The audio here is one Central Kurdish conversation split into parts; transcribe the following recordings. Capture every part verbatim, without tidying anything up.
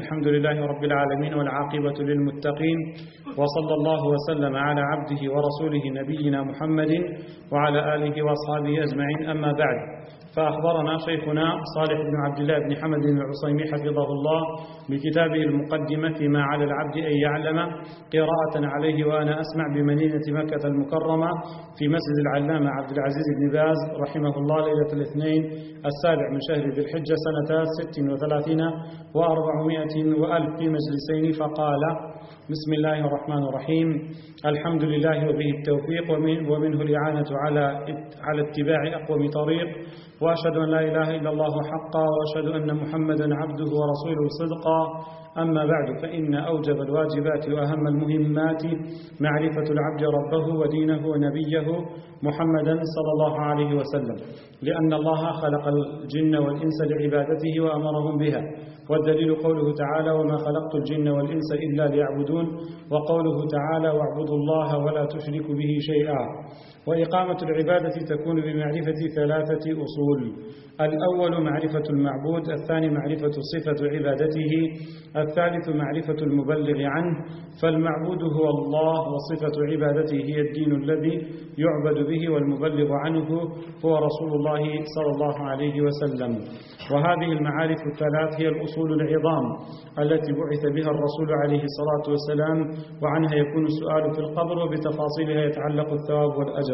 الحمد لله رب العالمين والعاقبة للمتقين، وصلى الله وسلم على عبده ورسوله نبينا محمد وعلى آله وأصحابه أجمعين. أما بعد، فأخبرنا شيخنا صالح بن عبد الله بن حمد العصيمي حفظه الله بكتابه المقدمة فيما على العبد أن يعلم قراءة عليه وأنا أسمع بمدينة مكة المكرمة في مسجد العلامة عبد العزيز بن باز رحمه الله ليلة الاثنين السابع من شهر ذي الحجة سنة ست وثلاثين وأربعمائة وألف في مجلسين، فقال: بسم الله الرحمن الرحيم، الحمد لله وبه التوفيق ومنه الإعانة على على اتباع أقوم طريق، وأشهد أن لا إله إلا الله حقا، وأشهد أن محمدا عبده ورسوله صدقا. أما بعد، فإن أوجب الواجبات وأهم المهمات معرفة العبد ربه ودينه ونبيه محمدا صلى الله عليه وسلم، لأن الله خلق الجن والإنس لعبادته وأمرهم بها، والدليل قوله تعالى: وما خلقت الجن والإنس إلا ليعبدون، وقوله تعالى: واعبدوا الله ولا تشركوا به شيئا. وإقامة العبادة تكون بمعرفة ثلاثة أصول: الأول معرفة المعبود، الثاني معرفة صفة عبادته، الثالث معرفة المبلغ عنه. فالمعبود هو الله، وصفة عبادته هي الدين الذي يعبد به، والمبلغ عنه هو رسول الله صلى الله عليه وسلم. وهذه المعارف الثلاث هي الأصول العظام التي بعث بها الرسول عليه الصلاة والسلام، وعنها يكون السؤال في القبر، وبتفاصيلها يتعلق الثواب والأجر.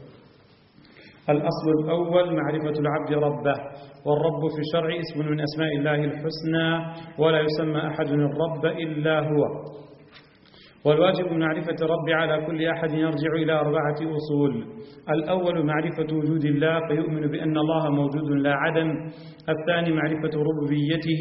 الأصل الأول معرفة العبد ربه، والرب في الشرع اسم من أسماء الله الحسنى، ولا يسمى أحد الرب إلا هو. والواجب معرفة الرب على كل أحد يرجع إلى أربعة أصول: الأول معرفة وجود الله، فيؤمن بأن الله موجود لا عدم. الثاني معرفة ربوبيته،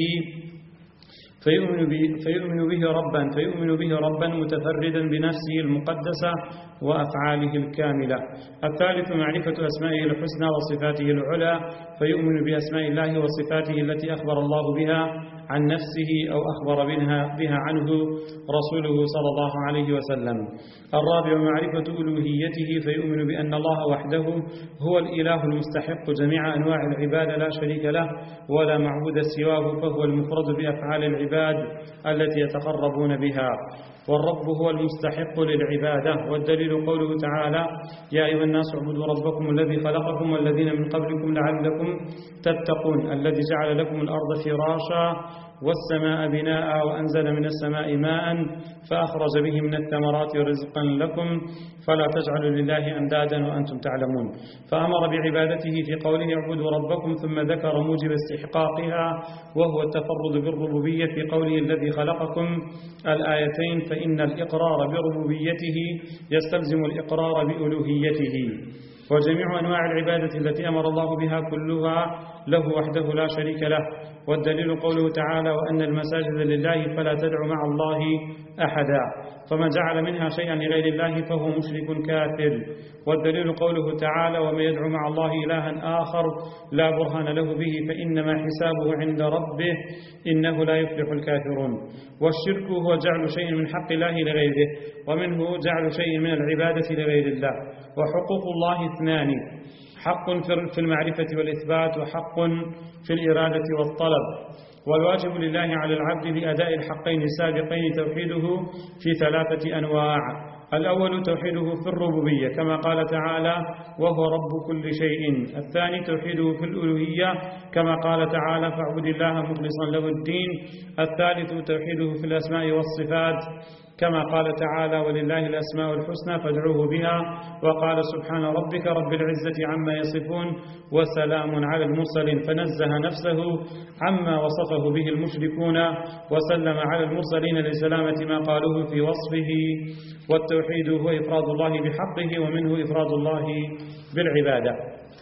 فيؤمن به, فيؤمن به ربا فيؤمن به ربا متفردا بنفسه المقدسة وأفعاله الكاملة. الثالث معرفة أسمائه الحسنى وصفاته العلى، فيؤمن بأسماء الله وصفاته التي أخبر الله بها عن نفسه أو أخبر بها, بها عنه رسوله صلى الله عليه وسلم. الرابع معرفة ألوهيته، فيؤمن بأن الله وحده هو الإله المستحق جميع أنواع العبادة لا شريك له ولا معبود سواه، فهو المفرد بأفعال العباد التي يتقربون بها، والرب هو المستحق للعبادة. والدليل قوله تعالى: يا أيها الناس اعبدوا ربكم الذي خلقكم والذين من قبلكم لعلكم تتقون، الذي جعل لكم الأرض فراشا والسماء بناء وأنزل من السماء ماء فأخرج به من الثمرات رزقا لكم فلا تجعلوا لله أندادا وأنتم تعلمون. فأمر بعبادته في قوله: اعبدوا ربكم، ثم ذكر موجب استحقاقها وهو التفرد بالربوبية في قوله: الذي خلقكم الآيتين، فإن الإقرار بربوبيته يستلزم الإقرار بألوهيته. وجميع أنواع العبادة التي أمر الله بها كلها له وحده لا شريك له. والدليل قوله تعالى: وأن المساجد لله فلا تدعوا مع الله أحدا، فمن جعل منها شيئا لغير الله فهو مشرك كافر. والدليل قوله تعالى: ومن يدعو مع الله إلها آخر لا برهان له به فإنما حسابه عند ربه إنه لا يفلح الكافرون. والشرك هو جعل شيء من حق الله لغيره، ومنه جعل شيء من العبادة لغير الله. وحقوق الله اثنان: حق في المعرفة والإثبات، وحق في الإرادة والطلب. والواجب لله على العبد بأداء الحقين السابقين توحيده في ثلاثة أنواع: الأول توحيده في الربوبية كما قال تعالى: وهو رب كل شيء. الثاني توحيده في الألوهية كما قال تعالى: فاعبد الله مخلصا له الدين. الثالث توحيده في الأسماء والصفات كما قال تعالى: ولله الأسماء الحسنى فادعوه بها. وقال: سبحان ربك رب العزة عما يصفون وسلام على المرسلين، فنزه نفسه عما وصفه به المشركون وسلم على المرسلين لسلامة ما قالوه في وصفه. والتوحيد هو إفراد الله بحقه، ومنه إفراد الله بالعبادة.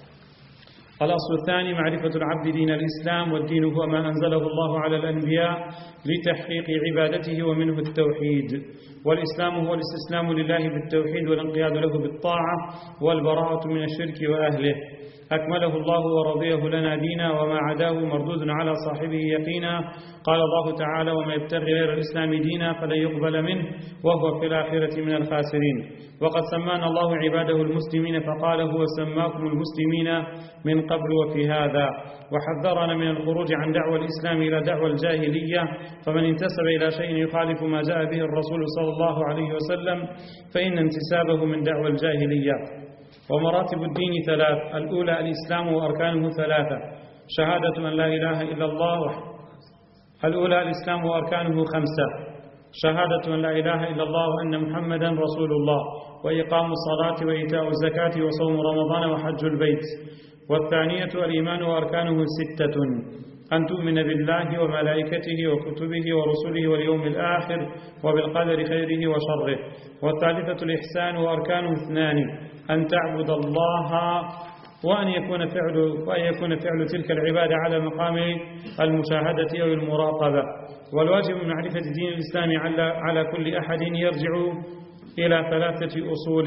الأصل الثاني معرفة العبد دين الإسلام، والدين هو ما أنزله الله على الأنبياء لتحقيق عبادته، ومنه التوحيد. والإسلام هو الاستسلام لله بالتوحيد والانقياد له بالطاعة والبراءة من الشرك وأهله. أكمله الله ورضيه لنا دينا، وما عداه مردود على صاحبه يقينا. قال الله تعالى: وما يبتغي غير الإسلام دينا فلن يقبل منه وهو في الآخرة من الخاسرين. وقد سمانا الله عباده المسلمين فقال: هو سماكم المسلمين من قبل وفي هذا، وحذرنا من الخروج عن دعوى الإسلام إلى دعوى الجاهلية. فمن انتسب إلى شيء يخالف ما جاء به الرسول صلى الله عليه وسلم فإن انتسابه من دعوى الجاهلية. ومراتب الدين ثلاث: الأولى الإسلام وأركانه ثلاثة: شهادة أن لا إله إلا الله. الأولى الإسلام وأركانه خمسة: شهادة أن لا إله إلا الله وأن محمدا رسول الله، وإقام الصلاة وإيتاء الزكاة وصوم رمضان وحج البيت. والثانية الإيمان وأركانه ستة: أن تؤمن بالله وملائكته وكتبه ورسله واليوم الآخر وبالقدر خيره وشره. والثالثة الإحسان وأركانه اثنان: أن تعبد الله وأن يكون فعل وأن يكون فعل تلك العبادة على مقام المشاهدة أو المراقبة. والواجب من معرفة دين الإسلام على على كل أحد يرجع إلى ثلاثة أصول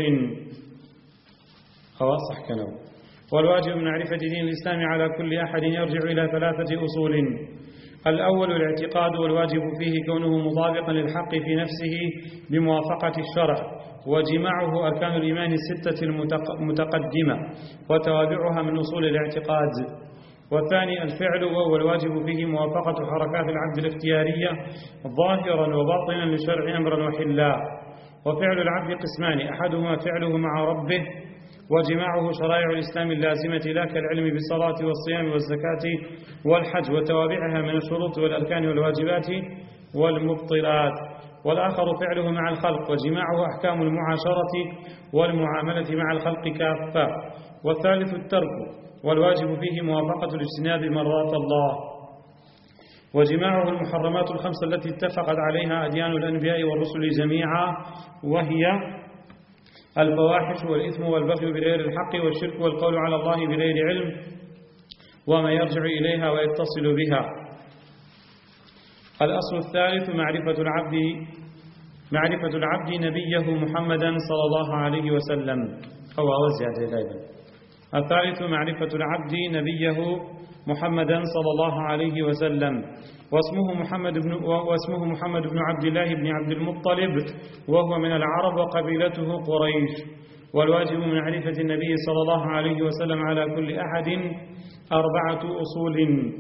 أو أصح كلام. والواجب من معرفة دين الإسلام على كل أحد يرجع إلى ثلاثة أصول: الأول الاعتقاد، والواجب فيه كونه مطابقا للحق في نفسه بموافقة الشرع، وجماعه أركان الإيمان الستة المتقدمة وتوابعها من أصول الاعتقاد. والثاني الفعل، وهو الواجب فيه موافقة حركات العبد الاختيارية ظاهرا وباطنا لشرع أمرا وحلا. وفعل العبد قسمان: أحدهما فعله مع ربه، وجماعه شرائع الإسلام اللازمة لا كالعلم بالصلاة والصيام والزكاة والحج وتوابعها من الشروط والأركان والواجبات والمبطلات. والآخر فعله مع الخلق، وجماعه أحكام المعاشرة والمعاملة مع الخلق كافة. والثالث الترك، والواجب فيه موافقة الاجتناب مرات الله، وجماعه المحرمات الخمسة التي اتفقت عليها أديان الأنبياء والرسل جميعا، وهي الفواحش والإثم والبغي بغير الحق والشرك والقول على الله بغير علم وما يرجع إليها ويتصل بها. الأصل الثالث معرفة العبد معرفة العبد نبيه محمدا صلى الله عليه وسلم أو أوزع أيضا. الثالث معرفة العبد نبيه محمدا صلى الله عليه وسلم، واسمه محمد بن واسمه محمد بن عبد الله بن عبد المطلب، وهو من العرب وقبيلته قريش. والواجب من معرفة النبي صلى الله عليه وسلم على كل أحد أربعة أصول: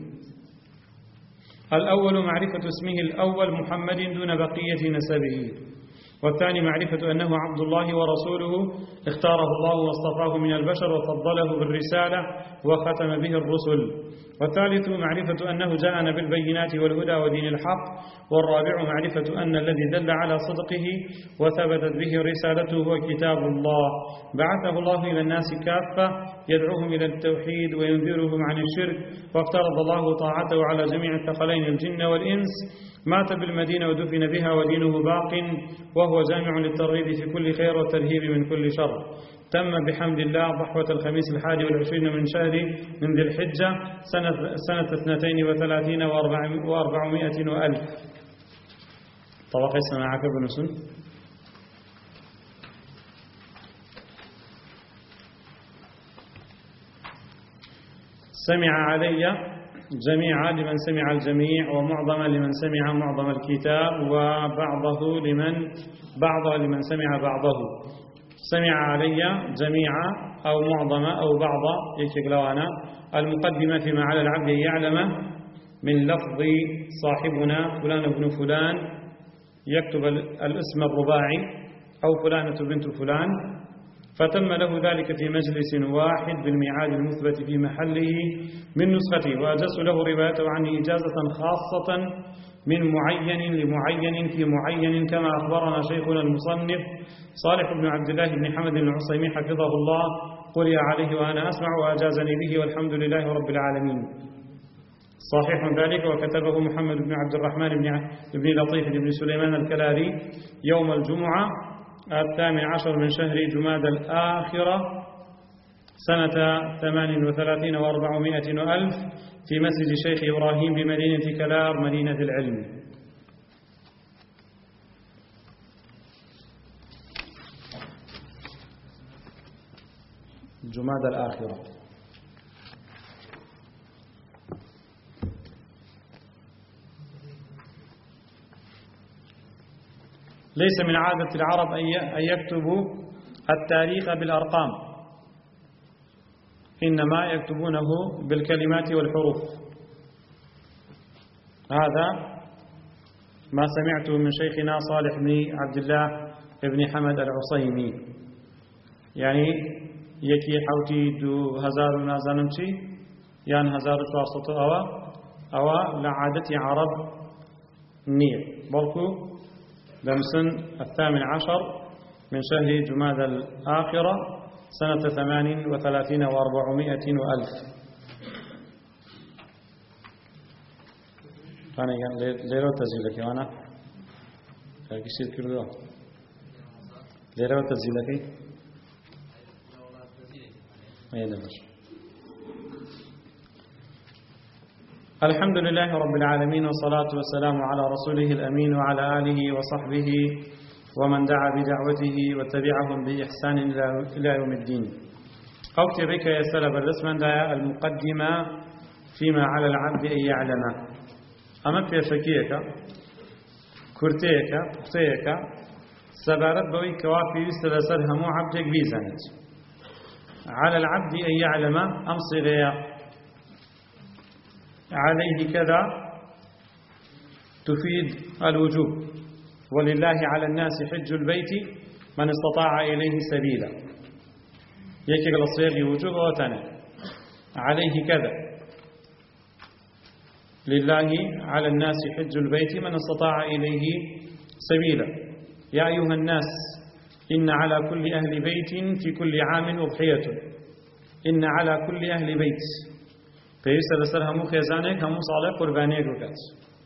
الأول معرفة اسمه الأول محمد دون بقية نسبه. والثاني معرفة أنه عبد الله ورسوله اختاره الله واصطفاه من البشر وفضله بالرسالة وختم به الرسل. والثالث معرفة أنه جاءنا بالبينات والهدى ودين الحق. والرابع معرفة أن الذي دل على صدقه وثبتت به رسالته هو كتاب الله، بعثه الله إلى الناس كافة يدعوهم إلى التوحيد وينذرهم عن الشرك، وافترض الله طاعته على جميع الثقلين الجن والإنس. مات بالمدينة ودفن بها ودينه باق، وهو جامع للترغيب في كل خير والترهيب من كل شر. تم بحمد الله ضحوة الخميس الحادي والعشرين من شهر من ذي الحجة سنة, سنة اثنتين وثلاثين وأربعمائة وألف. طبق السماعة بن سن. سمع علي جميعا لمن سمع الجميع، ومعظما لمن سمع معظم الكتاب، وبعضه لمن بعضه لمن سمع بعضه. سمع علي جميعا أو معظم أو بعض يشكلوانا. المقدمة فيما على العبد يعلم من لفظ صاحبنا فلان بن فلان، يكتب الاسم الرباعي أو فلانة بنت فلان، فتم له ذلك في مجلس واحد بالميعاد المثبت في محله من نسخته، وأجزت له روايته عني إجازة خاصة من معين لمعين في معين، كما أخبرنا شيخنا المصنف صالح بن عبد الله بن حمد العصيمي حفظه الله، قرئ عليه وأنا أسمع وأجازني به والحمد لله رب العالمين. صحيح ذلك، وكتبه محمد بن عبد الرحمن بن لطيف بن سليمان الكلاري يوم الجمعة الثامن عشر من شهر جمادى الآخرة سنة ثمان وثلاثين وأربعمائة وألف في مسجد شيخ إبراهيم بمدينة كلار مدينة العلم. جمادى الآخرة ليس من عادة العرب أن يكتبوا التاريخ بالأرقام، إنما يكتبونه بالكلمات والحروف. هذا ما سمعته من شيخنا صالح بن عبد الله بن حمد العصيمي، يعني يكي حوتي دو هزار نازنمتي يعني هزار تواسط أوا أوا لعادة عرب نير بلكو بمسن الثامن عشر من شهر جماد الآخرة سنة ثمان وثلاثين وأربعمائة وألف. أنا ليرو تزيلك أنا كيسير كردوا ليرو تزيلك أين باش. الحمد لله رب العالمين والصلاة والسلام على رسوله الأمين وعلى آله وصحبه ومن دعا بدعوته وتبعهم بإحسان إلى يوم الدين. أكتبك يا سلف الرسم المقدمة فيما على العبد أن يعلم. أما في شكيك كرتيك قطيك سبارت بوي كوافي سلسل همو عبدك بيزانت. على العبد أن يعلم أمصغيا عليه كذا تفيد الوجوب، ولله على الناس حج البيت من استطاع إليه سبيلا. يكي الصيغ وجوب وتنا عليه كذا، لله على الناس حج البيت من استطاع إليه سبيلا. يا أيها الناس إن على كل أهل بيت في كل عام أضحية. إن على كل أهل بيت فيسر لسر همو خيزانك همو صالح قربانيك وكات.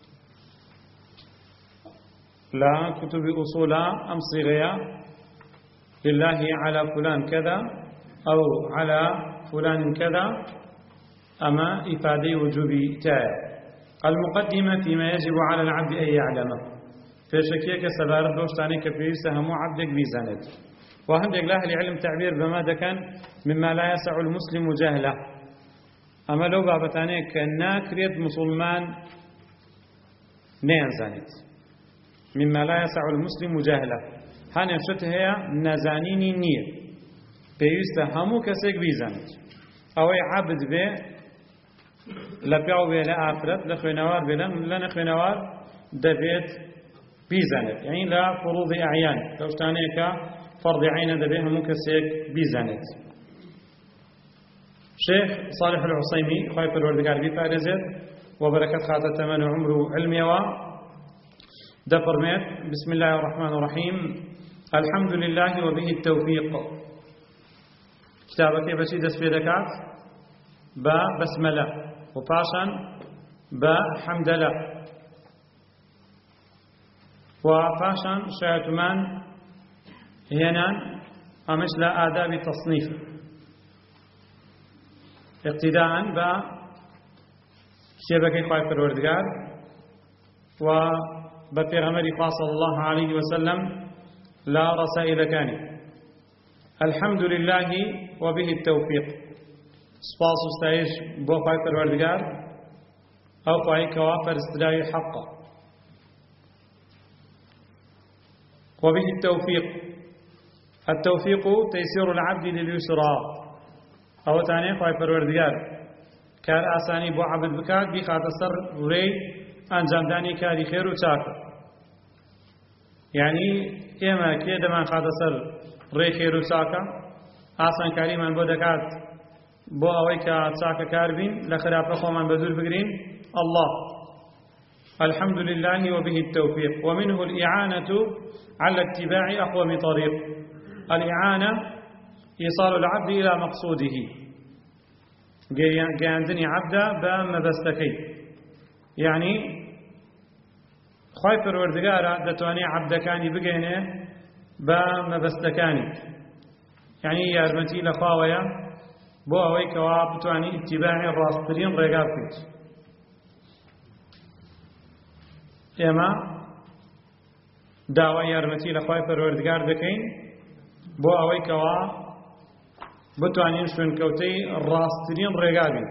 لا كتب أصولا أم صغيا لله على فلان كذا أو على فلان كذا، أما إفادة وجوبي تايا. المقدمة فيما يجب على العبد أن يعلمه. في شكيك سبارت دوشتاني كفيس همو عبدك بيزانت. وهندك له العلم تعبير بما كان مما لا يسع المسلم جهله. أما لو بابتاني كناكريد مسلمان نينزانت مما لا يسع المسلم جهله. هاني شت هي نزانيني نير بيست همو كسيك بيزانت أو عبد به لبيعو به لآخرت لخوينوار به لنخوينوار دبيت بيزانت، يعني لا فروض أعيان لوشتاني كفرض عين دبيه همو كسيك بيزانت. شيخ صالح العصيمي خايف الوردقار بفارزت وبركة خاطة تمن عمره علمي و دفرمت. بسم الله الرحمن الرحيم. الحمد لله وبه التوفيق. كتابك بشي دس في دكات با بسملة وباشا با حمدلة وباشا شايتمان هنا أمثل آداب التصنيف اقتداء بشبكة خايف الوردقار وببيغمر صلى الله عليه وسلم لا رسائل كان. الحمد لله وبه التوفيق. سباس استعيش بو خايف الوردقار أو خايف كوافر استدعي حقا. وبه التوفيق. التوفيق تيسير العبد لليسرى أو تاني خواهي پروردگار كار آساني بو عبد بكات بي خاطر سر ري انجام داني كاري خير و چاك. يعني اما كي دمان خاطر سر ري خير و چاك آسان كاري من بو دكات بو اوي كا چاك كار بين لخراب خو من بدور بگرين الله. الحمد لله وبه التوفيق. ومنه الإعانة على اتباع أقوم طريق. الإعانة إيصال العبد إلى مقصوده، جاندني عبدا بمبستكي، يعني خايف الوردقارة دتواني عبدا كاني بقينه بمبستكاني، يعني يارمتي لخواويا بو أوي كواب بتواني اتباعي الراسترين رقاب كنت. إما داوى يارمتي لخوايف الوردقار دكين بو أوي كواب بتوانين شون كوتي الراسترين رقابين.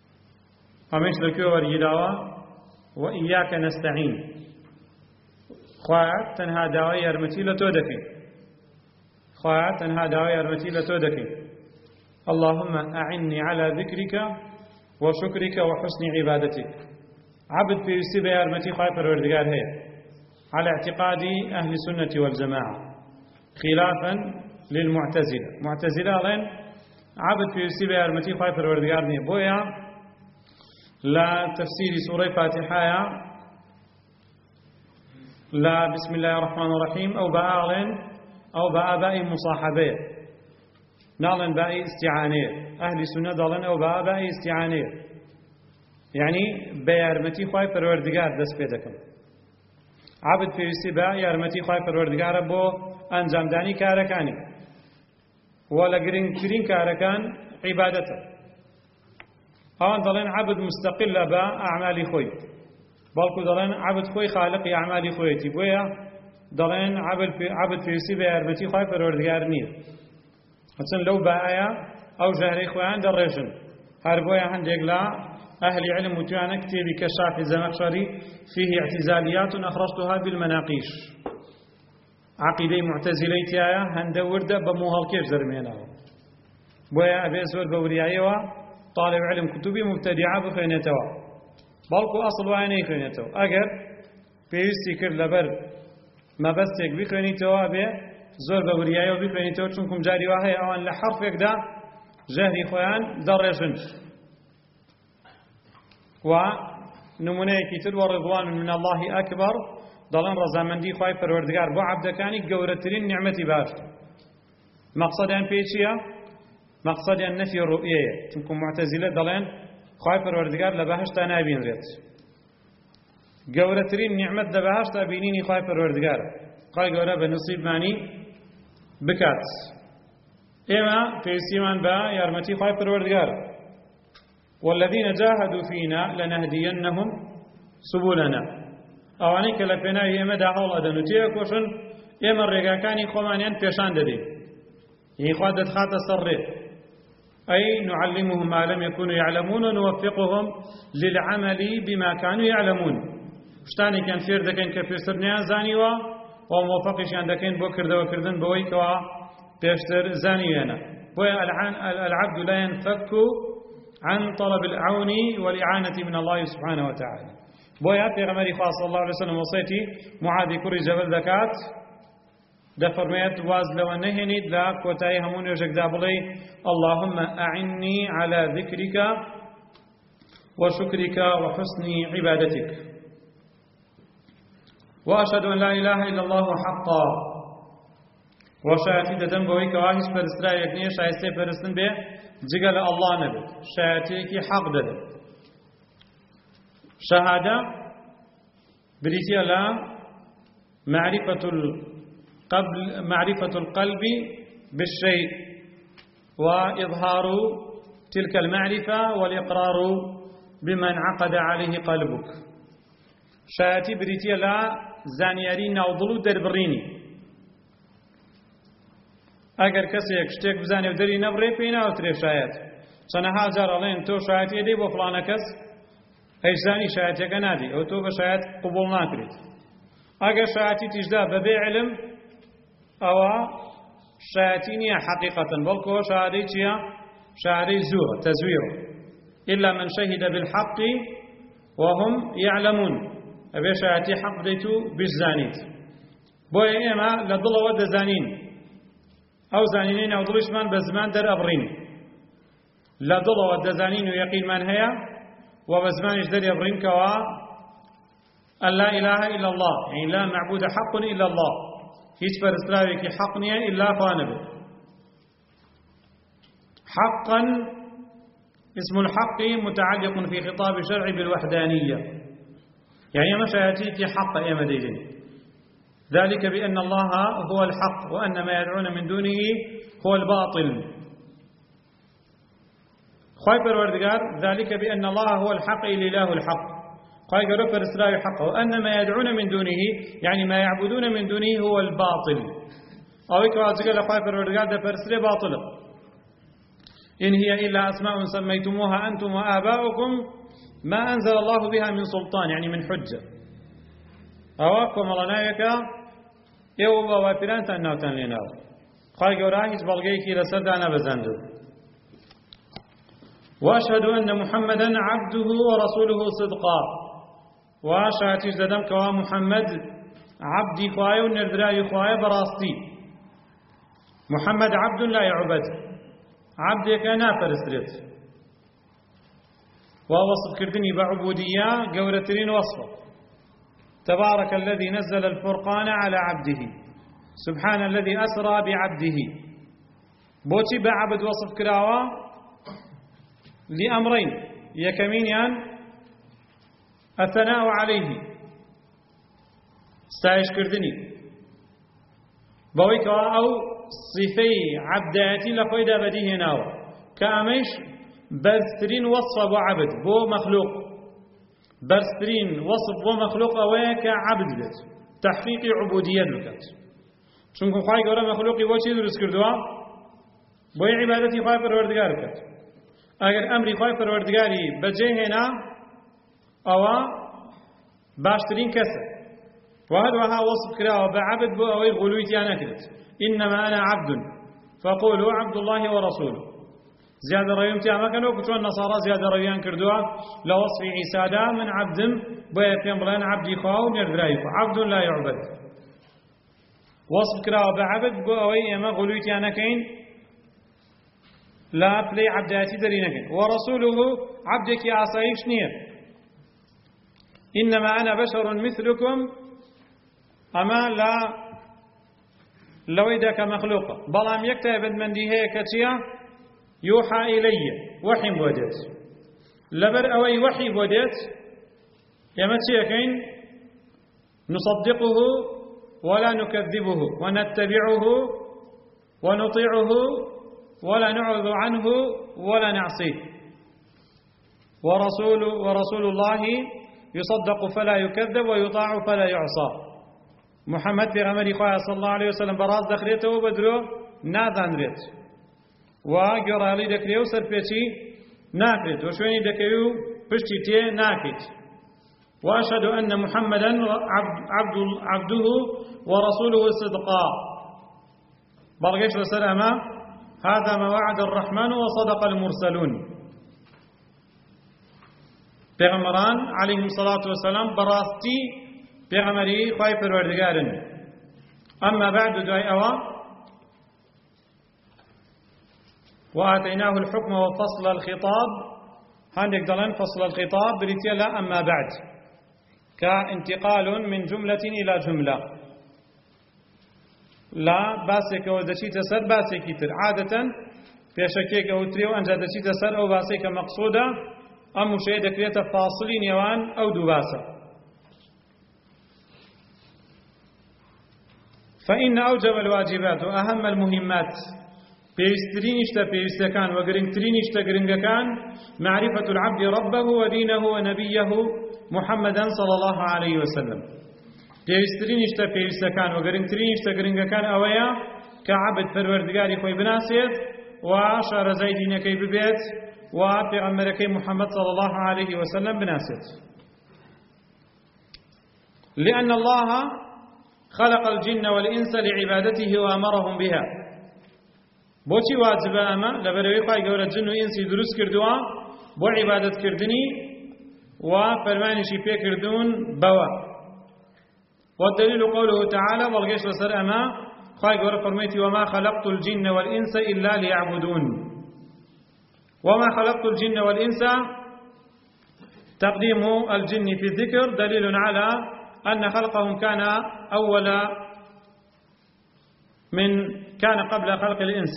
أمش لكيو ورجداوا وإياك نستعين. خوایە تەنها داوای یارمەتی لە تۆ دەکەین خوایە تەنها داوای یارمەتی لە تۆ دەکەین اللهم أعني على ذكرك وشكرك وحسن عبادتك عبد پێویستی بە یارمەتی خوای پەروەردگار هەیە على اعتقاد أهل السنة والجماعة خلافا للمعتزلة معتزلة لين عبد پێویستی بە یارمەتی خوای پەروەردگار نییە بۆیە لا تفسير سورة فاتحة لا بسم الله الرحمن الرحيم أو بآلين أو بآباء مصاحبة نالن باء استعانية أهل السنة دالن أو بآباء استعانية يعني بيارمتي خواهي پروردگار دست پیدکم عبد پێویستی بە یارمەتی خواهی پەروەردگارە بۆ ئەنجامدانی کارەکانی وە لە گرنگترین کارەکان عیبادەتە ئەوان دەڵێن عبد مستەقلە بە ئەعمالی خۆی بەڵکو دەڵێن عبد خۆی خالقی ئەعمالی خۆیەتی بۆیە دەڵێن عبد پێویستی بە یارمەتی خواهی پەروەردگار نییە مثلا لەو بەئایە ئەو ژەهرەی خۆیان دەڕێژن هەر بۆیە هەندێک لە أهل علم وتوانا كتابي كشاف الزمخشري فيه اعتزاليات أخرجتها بالمناقيش عقيدة معتزلة تيايا هند وردة بموهالكيش درمينا بويا أبي زور بوريايوا طالب علم كتبي مبتدعة بخينتوا بلكو أصل وعيني خينتوا أجر بيستي كر لبر ما بستيك بخينتوا أبي زور بوريايوا بخينتوا چونكم جاري واهي أوان لحرفك دا جهري خوان درجنش ونمونەیەکی تر وەڕضوان من الله ئەکبەر دەڵێن ڕەزامەندی خوای پەروەردگار بۆ عەبدەکانی گەورەترین نیعمەتی باشتر مەقسەدیان پێی چییە؟ مەقسەدیان نەفی ڕوئیەیە چونکە معتەزیلە دەڵێن خوای پەروەردگار لە بەهەشتا نابینرێت گەورەترین نیعمەت لە بەهەشتا بینینی خوای پەروەردگارە خوای گەورە بە نسیبمانی بکات ئێمە پێویستیمان بە یارمەتی خوای پەروەردگارە والذين جاهدوا فينا لنهدينهم سبلنا اواني كلا بينا يما دا حول ادن تيكوشن يما ريغاكاني خومانيان بيشان ددي يخواد خات سر اي نعلمهم ما لم يكونوا يعلمون ونوفقهم للعمل بما كانوا يعلمون شتاني كان فير دكن كفيسر نيان زانيوا وموفقش عندكن بو كردو كردن بوي كوا بيشتر زانيانا والعبد لا ينفك عن طلب العون والإعانة من الله سبحانه وتعالى بويا پیغمبر صلى الله عليه وسلم وصيتي معاذ كري جبل ذكات دفرميت واز لو نهني لا كوتاي همون يجك دابلي اللهم أعني على ذكرك وشكرك وحسن عبادتك وأشهد أن لا إله إلا الله حقا وشاهدت بويك واهش فرسرا يكني شايسته فرستن به جگل الله نبي شهادتي حق ده شهادة بريتي لا معرفة القبل معرفة القلب بالشيء وإظهار تلك المعرفة والإقرار بما انعقد عليه قلبك شهادتي بريتي لا زانياري نوضلو دربريني ئەگەر کەسێک شتێک بزانێ و دەری نەبڕێ پێی ناوترێ شایەت چەندەها جار ئەڵێن تۆ شایەتی دەی بۆ فڵانە کەس ئەیش زانی شایەتیەکە نادی ئەو تۆ بە شایەت قبوڵ ناکرێت ئەگەر شایەتی تیشدا بەبێ علم ئەوە شایەتی نییە حەقیقەتەن بەڵکو ئەوە شایەتەی چییە؟ شایەتەی زوورە تەزویرە إلا من شهد بالحق وهم يعلمون ئەبێ شایەتی حەق بدەیت و بیشزانیت بۆیە ئێمە لە دڵەوە دەزانین ئەو زانینەی ناودڵیشمان بە زمان دەرئەبڕین لە دڵەوە دەزانین و یەقینمان هەیە و بە زمانیش دەرئەبڕین کەوا أن لا إله إلا الله يعني لا معبود حق إلا الله هیچ پەرستراوێکی حەق نییە إلا خوا نەبێت حقا اسم الحق متعلق في خطاب الشرع بالوحدانية يعني ما شهادتي حق إيما ديدين ذلك بأن الله هو الحق وأن ما يدعون من دونه هو الباطل خواهي پروردگار ذلك بأن الله هو الحق الإله الحق خواهي قرب فرسلاء حق وأن ما يدعون من دونه يعني ما يعبدون من دونه هو الباطل أو يكوازق لخواهي پروردگار ده فرسلاء باطل إن هي إلا أسماء سميتموها أنتم وآباؤكم ما أنزل الله بها من سلطان يعني من حجة ئەوە کۆمەڵەناوێکە ئێوە بە واپیرانتان ناوتان لێناوە خوای گەورە هیچ بەڵگەیەکی لەسەردا نەبەزاندوو وأشهد أن محمدا عبده ورسوله صدقا وشهادتي دەدەم کەوا محەممەد عبدی خوایە و نێردراوی خوایە بەڕاستی محەممەد عبد لا يعبد عبدێکە ناپەرسترێت ووصفكردني بعبودية قورترين وصفه تبارك الذي نزل الفرقان على عبده سبحان الذي أسرى بعبده بوتي بعبد وصف كراوة لأمرين يكمينيان الثناء عليه استعيش كردني بويك أو صفي عبداتي لقيدة بديه ناو كأميش برسترين وصف بو عبد بو مخلوق برسترين وصف بو مخلوق أويك عبد بيت تحقيق عبودية بكت چونكم خواهي قولا مخلوقي وچي درس كردوا بوي عبادتي خواهي پروردگار بكت اگر امري خواهي پروردگاري بجي هنا أوا باشترين كسر وهذا وصف كراوة بعبد بو أوي غلويتي أنا كرت إنما أنا عبد فقولوا عبد الله ورسوله زيادة ريوم تياما كانوا كتوان النصارى زيادة ريوان كردوا لوصف عيسى دا من عبد بويا بيان عبدي خواو نردرايف عبد لا يعبد وصف كراوة بعبد بو أوي إما غلويتي أنا كين لا بلي عبداتي درينكين ورسوله عبدك يا عصايش نير إنما أنا بشر مثلكم أما لا لويدا كمخلوق بلام يكتب من دي هي كتيا يوحى إلي وحي بودت لبر أوي وحي بودت يمتي كين نصدقه ولا نكذبه ونتبعه ونطيعه ولا نعرض عنه ولا نعصيه ورسول ورسول الله يصدق فلا يكذب ويطاع فلا يعصى محمد پیغمبری خواه صلی الله عليه وسلم براز دخریته و بدرو نازاندرێت و گۆڕاڵی دەکرێت و سەرپێچی ناکرێت و شوێنی دەکەوی و پشتی تێ ناکەیت وأشهد أن محمدا عبد عبده ورسوله صدقا بلغيش وسلامة هذا ما وعد الرحمن وصدق المرسلون پیغمبران عليهم الصلاة والسلام براستي پیغمبری خوای پروردگارن أما بعد دعاء أوا وآتيناه الحكم وفصل الخطاب هندك دلن فصل الخطاب بريتيا لا أما بعد كانتقال من جملة إلى جملة لا باسك ودشي تسر باسك يتر عادة بيشكيك أو تريو أنجا دشي تسر أو باسك مقصودة أم مشاهدة كريتا فاصلين يوان أو دو باسة فإن أوجب الواجبات وأهم المهمات بيسترين اشتا بيستكان وقرنترين اشتا قرنقكان معرفة العبد ربه ودينه ونبيه محمدا صلى الله عليه وسلم بيسترين اشتا بيستكان وقرنترين اشتا قرنقكان أويا كعبد فروردقاري خوي بناسيت وشار زيدين كي ببيت وبيغمركي محمد صلى الله عليه وسلم بناسيت لأن الله خلق الجن والإنس لعبادته وأمرهم بها بوچی واجبه اما لبروی خوای گەورە جن و ئینسی دروست کردووە بۆ عیبادەت کردنی و فەرمانیشی پێ کردوون بەوە والدليل قوله تعالى بەڵگەش لەسەر ئەمە خوای گەورە فەرموویەتی وما خلقت الجن والإنس إلا ليعبدون وما خلقت الجن والإنس تقديم الجن في الذكر دليل على أن خلقهم كان أول من كان قبل خلق الإنس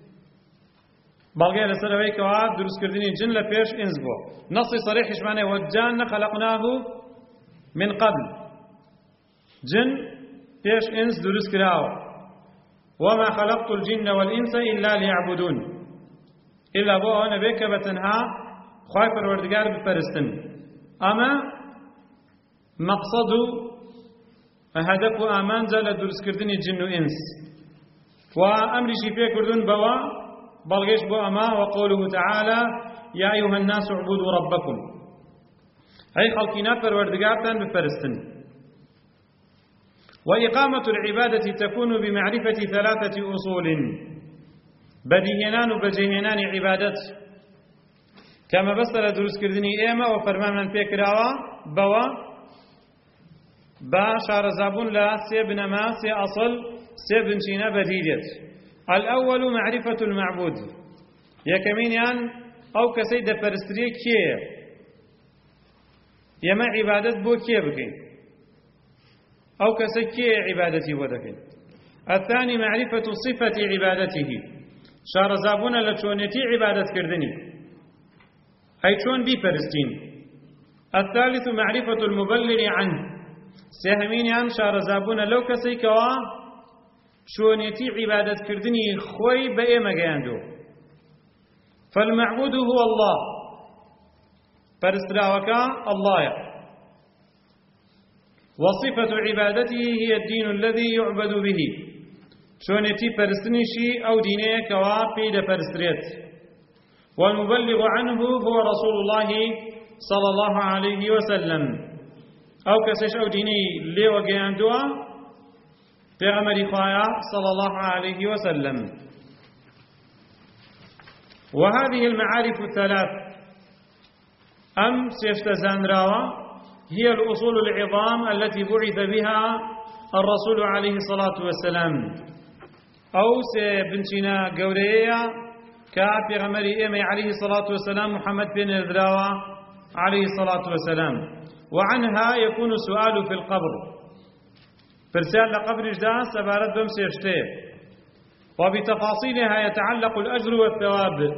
بلغي لسروي كواب دروس كردني جن لبيش إنس بو نص صريح معناه والجان خلقناه من قبل جن بيش إنس دروس كراو وما خلقت الجن والإنس إلا ليعبدون إلا بو أنا بك بتنها خايف الوردقار بفرستن أما مقصد هدف أمان زال دروس كردني جن وإنس وأمر شفيع كردون بوا بلغيش بو أما وقوله تعالى يا أيها الناس اعبدوا ربكم أي خلقنا فروردقارتان بفرستن وإقامة العبادة تكون بمعرفة ثلاثة أصول بديهنان وبجهنان عبادة كما بسر دروس كردني إيما وفرمان من فكراوا بوا با شارزابون لا سي بنما سي أصل سي بنشينا بديدت. الأول معرفة المعبود يكمينيان أو كسيد فرستري كيه يما عبادت بو كيه بكين أو كسيد كيه عبادتي ودكين. الثاني معرفة صفة عبادته شارزابون لچونتي عبادت كردني أي چون بي فرستين. الثالث معرفة المبلغ عنه سهمينيان شارزابون لو كسي كوا شونيتي عبادت كردني خوي بأي مجاندو. فالمعبود هو الله فرستراوكا الله وصفة عبادته هي الدين الذي يعبد به شونيتي فرستنشي أو دينيه كوا بيد فرستريت. والمبلغ عنه هو رسول الله صلى الله عليه وسلم أو كسش أو ديني لي وجاندوا في عمل خايا صلى الله عليه وسلم. وهذه المعارف الثلاث أم سيفتزان راوة هي الأصول العظام التي بعث بها الرسول عليه الصلاة والسلام أو سيبنشنا قورية كافي غمري إمي عليه الصلاة والسلام محمد بن الذراوة عليه الصلاة والسلام. وعنها يكون السؤال في القبر فرسال لقبر جدا سبارت بمس يشتيه وبتفاصيلها يتعلق الأجر والثواب.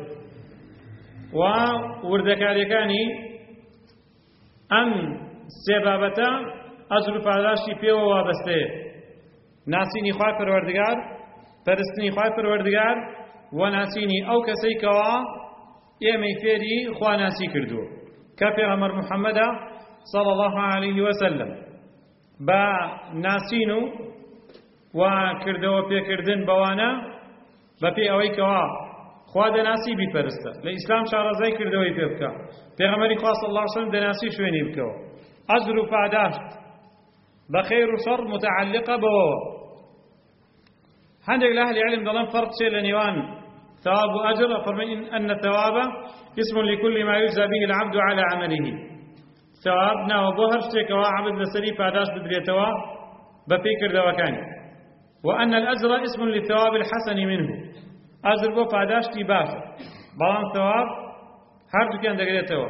ووردكاريكاني أم سبابتا أجر فعلاشي فيه وابسته ناسيني خواهي پروردگار پرستني خواهي پروردگار وناسيني أو كسيكوا يمي فيري خواناسي كردو كفي عمر محمد صلى الله عليه وسلم با ناسينو وكردو في كردن بوانا بفي أويكوا خواد ناسي بفرستا لإسلام شارزاي كردو يفبكا في عمر صلى الله عليه وسلم دناسي شويني بكوا أجر فعداشت بخير وشر متعلقة بوا. هندق لأهل العلم دلان فرق شيء لنيوان ثواب وأجر فرمين أن الثواب اسم لكل ما يجزى به العبد على عمله. ثوابنا وظهر شيء كوا عبد لسري فاداش بدريتوا بفكر دوكاني. وأن الأجر اسم للثواب الحسن منه أجر بو فاداش تباشر بلان ثواب هر كان دقريتوا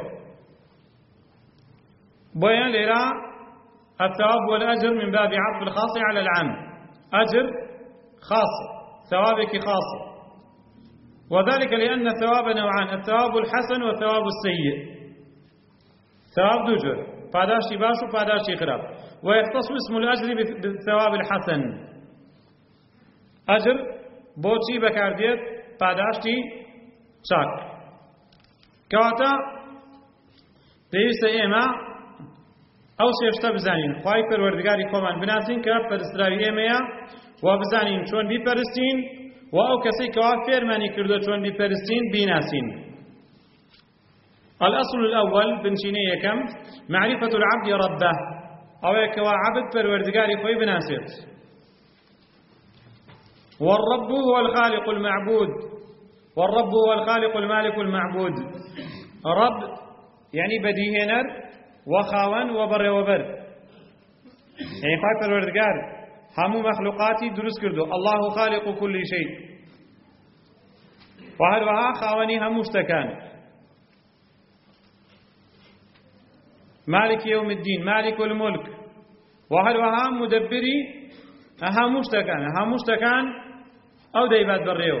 بيان لرا الثواب والأجر من باب عطف الخاص على العام. أجر خاصة ثوابك خاصة وذلك لأن الثواب نوعان الثواب الحسن والثواب السيء. ثواب دوجر فاداشي باش وفاداشي خراب ويختص اسم الأجر بالثواب الحسن. أجر بوتي بكارديت فاداشي شاك كواتا بيست إيما أو سيشتا بزانين خواهي پروردگاری خوان بناسين كاب پرستراوي إيميا وبزانين چون بيپرستين و او كسي كوافر ماني كردو چون بيپرستين بيناسين. الأصل الأول بنشيني يكم معرفة العبد ربه أو يكوا عبد پروردگاري خوي بناسيت. والرب هو الخالق المعبود والرب هو الخالق المالك المعبود. رب يعني بديهنر وخاون وبر وبر يعني خوي پروردگار همو مخلوقاتي دروس كردو الله خالق كل شيء وهل وها خاوني همو اشتكان مالك يوم الدين مالك الملك وهل وها مدبري همو اشتكان همو اشتكان أو ديبات بريو.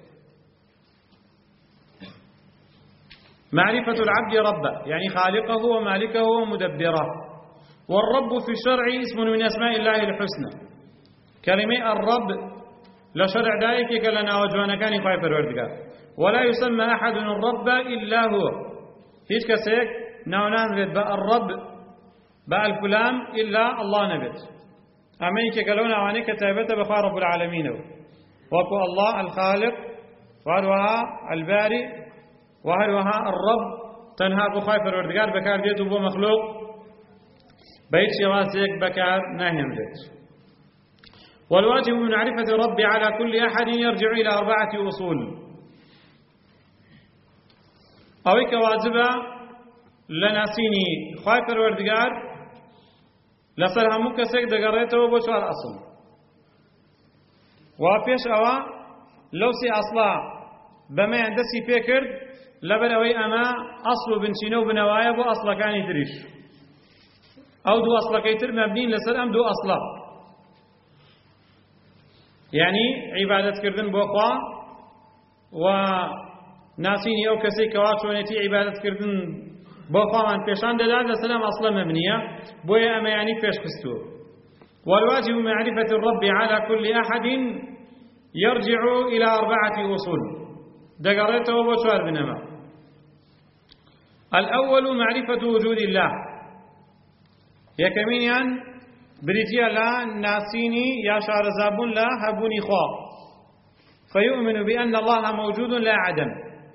معرفة العبد ربه يعني خالقه ومالكه ومدبره. والرب في الشرع اسم من أسماء الله الحسنى. كلمة الرب لشرع دايك كلنا وجوانا كان يخاف الوردقار ولا يسمى أحد الرب إلا هو. هيش كسيك ناونان بيت الرب بقى الفلان إلا الله نبت أميك كلونا وانيك تابت بخار رب العالمين وكو الله الخالق وهروها الباري وهروها الرب تنها بخاف الوردقار بكار ديتو بو مخلوق بيت شواسيك بكار ناهم ديت والواجب من معرفة الرب على كل أحد يرجع إلى أربعة أصول. أويك واجبة لناسيني خواهي پروردگار لسر همو کسێک دەگەڕێتەوە بۆ چوار ئەسڵ. وا پێش ئەوە لەو سێ ئەسڵا بەمەیان دەستی پێ کرد لەبەر ئەوەی ئەمە ئەسڵ و بنچینە و بنەوایە بۆ ئەسڵەکانی تریش. ئەو دوو ئەسڵەکەی تر مەبنین لەسەر ئەم دوو ئەسڵە، یعنی عیبادەتکردن بۆ خوا و ناسینی ئەو کەسەی کەوا چۆنێتی عیبادەتکردن بۆ خوامان پێشان دەدات لەسەر ئەم ئەسڵە مەبنیە، بۆیە ئەمەیانی پێش خستووە. والواجب معرفة الرب على كل أحد يرجع إلى أربعة أصول. دقريته وشوار بنما. الأول معرفة وجود الله. يكمينيان بريتيا لا ناسيني يا شارزابون لا هبوني خوا، فيؤمن بأن الله موجود لا عدم.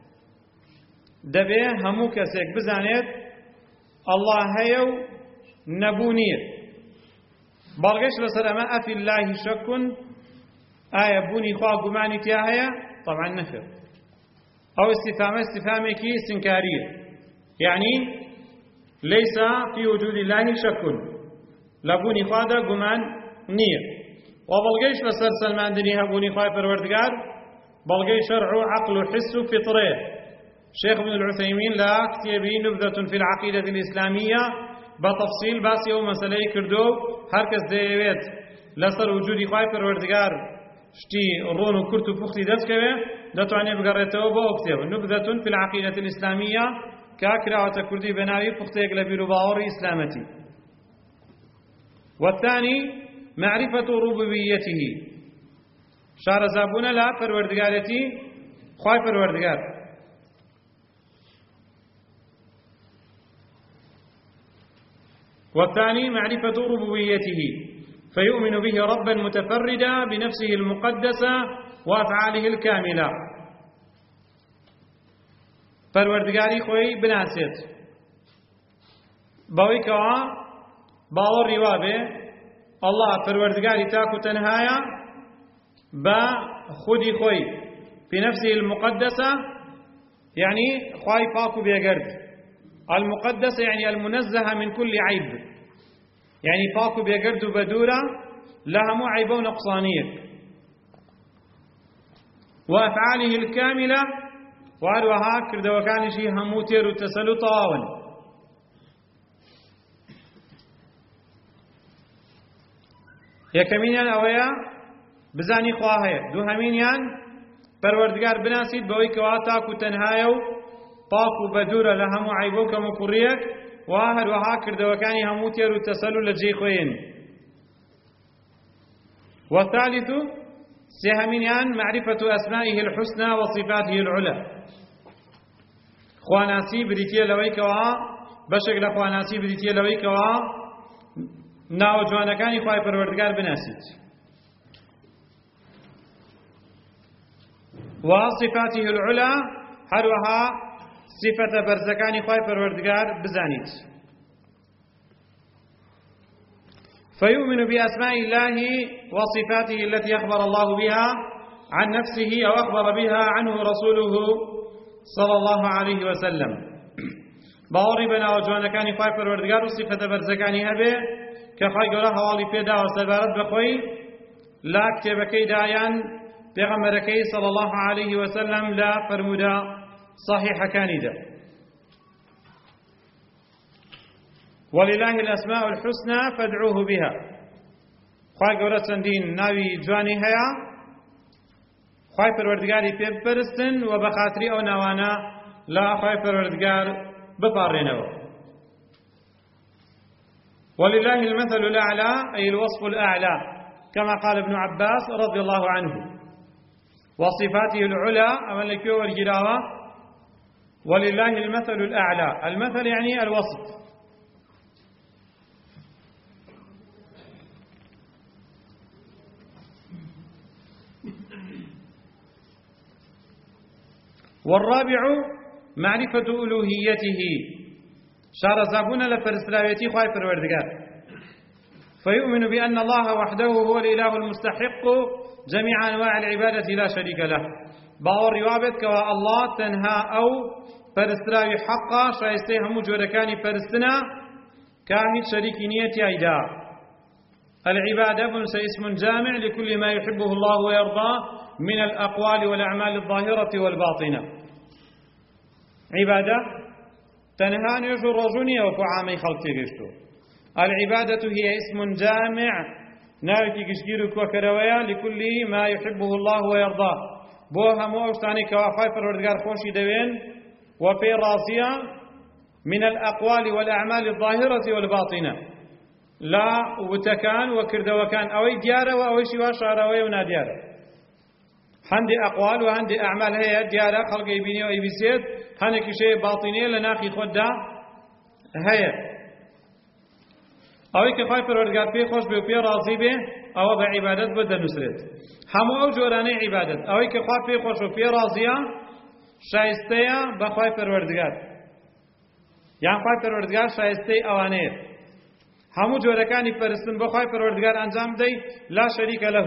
دبي همو كسيك بزانيت الله هيو نبونية. بلغش لسلامة أفي الله شك آية بوني خوا قماني تياهية طبعا نفر، أو استفهام استفهامك سنكارية، يعني ليس في وجود الله شك، لبوني خوا دا قمان نية. وبلغش لسر سلمان دنيها بوني خوا پروردگار بلغي شرع عقل حس فطرية. شيخ ابن العثيمين لا كتابه نبذة في العقيدة الإسلامية بتفصيل بس يوم مسألة كردو هركز ديويت لسر وجود خواهي پروردگار شتي رون و كرت و پختي دست كوه دتواني بقريته بو اكتب نبذة في العقيدة الإسلامية كاكراوة كردي بناوي پختيك لبيرو باور إسلامتي. والثاني معرفة ربوبيته. شار زابون لا پروردگارتي خواهي پروردگار. والثاني معرفة ربوبيته فيؤمن به ربا متفردا بنفسه المقدسة وأفعاله الكاملة. پروردگاری خوی بناسید باوی کوا باوری وابه الله پروردگاری تاکو تنهایا با خودی خوی بنفسه المقدسة، يعني خواي پاکو بیگرد. المقدسة يعني المنزهة من كل عيب، يعني باكو بيقرد بدورة لها مو عيب ونقصانية. وأفعاله الكاملة وأروها كرد وكان شيء هموتير وتسلو طواون. يكمينيان أويا بزاني خواهي دو همينيان پروردگار بناسيد بوي كواتاكو تنهايو باكو بدورة لهم عيبوك مكوريك واهر وها كردوكاني هموتير وتسلل لجي خوين. والثالث سهمينيان معرفة أسمائه الحسنى وصفاته العلى. خواناسي بريتيا لويك وها بشك لخواناسي بريتيا لويك وها ناو جوانكاني خواهي پروردگار بناسيد. وصفاته العلى هروها صفة برزكاني خواهي پروردگار بزانيت. فيؤمن بأسماء الله وصفاته التي أخبر الله بها عن نفسه أو أخبر بها عنه رسوله صلى الله عليه وسلم. باوري بنا وجوانا كاني خواهي پروردگار وصفة برزكاني هبه كخواهي قرأ حوالي پیدا وسبارت بخوي لا كتبكي دايان پیغمبركي صلى الله عليه وسلم لا فرمودا صحيح كاندا. ولله الأسماء الحسنى فادعوه بها. خواهي قولت سندين ناوي جواني هيا خواهي پروردگاري پێ بپەرستن و بخاطري او نوانا لا خواهي پروردگار بپارێنەوە. ولله المثل الأعلى أي الوصف الأعلى كما قال ابن عباس رضي الله عنه. وصفاته العلى أولا كيو الجراوة ولله المثل الأعلى. المثل يعني الوصف. والرابع معرفة ألوهيته. شار زابون لفرسلاويتي خواهي پروردگار فيؤمن بأن الله وحده هو الإله المستحق جميع أنواع العبادة لا شريك له. باور يوابد كوا الله تنها أو پرستراوی حقا شایسته همو جورکانی پرستنا كاهد شريك نيتي أيدا. العبادة بنس اسم جامع لكل ما يحبه الله ويرضاه من الأقوال والأعمال الظاهرة والباطنة. عبادة تنهان يجو الرجوني وفعامي خلقي غشتو. العبادة هي اسم جامع ناوكي كشكيرك وكرويا لكل ما يحبه الله ويرضاه. بوها موشتاني كوافاي فالوردقار خوشي دوين وفي راسية من الأقوال والأعمال الظاهرة والباطنة. لا وتكان وكرد وكان أوي ديارة وأوي شوا شعروي وناديارة. هندي أقوال وهندي أعمال هي ديارة خلق يبيني ويبيسيد هنك شيء باطنية لناخي خدا هي أوي كخايف الورقات في خوش بي في راضي به أو بعبادات بدا نسرت همو أو جوراني عبادات أوي كخايف في خوش وفي راضية شايستيا بخايف الورقات يعني خايف الورقات شايستي أوانير همو جوركاني فرستن بخايف الورقات أنجام دي لا شريك له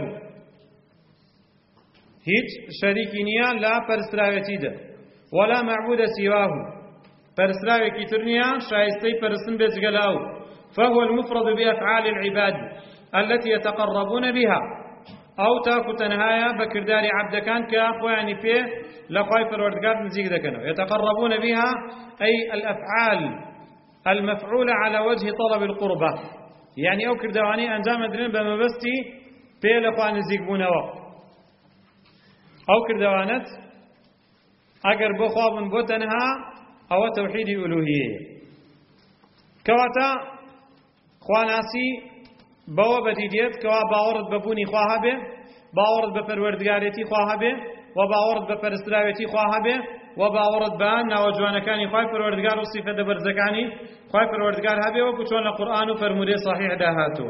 هيج شريكي نيا لا فرستراوتي ده ولا معبود سواه فرستراوكي ترنيا شايستي فرستن بيزغلاو فهو المفرد بأفعال العباد التي يتقربون بها أو تاكو تنهايا بكرداري عبد كان كأخواني فيه لخايف الوردقات نزيق دكنو يتقربون بها أي الأفعال المفعولة على وجه طلب القربة يعني أو كردواني أنجام أدرين بمبستي فيه لخوان نزيق بونوا أو كردوانت أقر بخواب بوتنها أو توحيد ألوهية كواتا خواناسی بوا بدیدیت کوا باورد ببونی خواه به باورد بپروردگاریتی خواه به و باورد بپرستراویتی خواه به و باورد به نواجوانکانی خواه پروردگار و صفت برزکانی خواه پروردگار هبه و کچون قرآن و فرموده صحیح دهاتو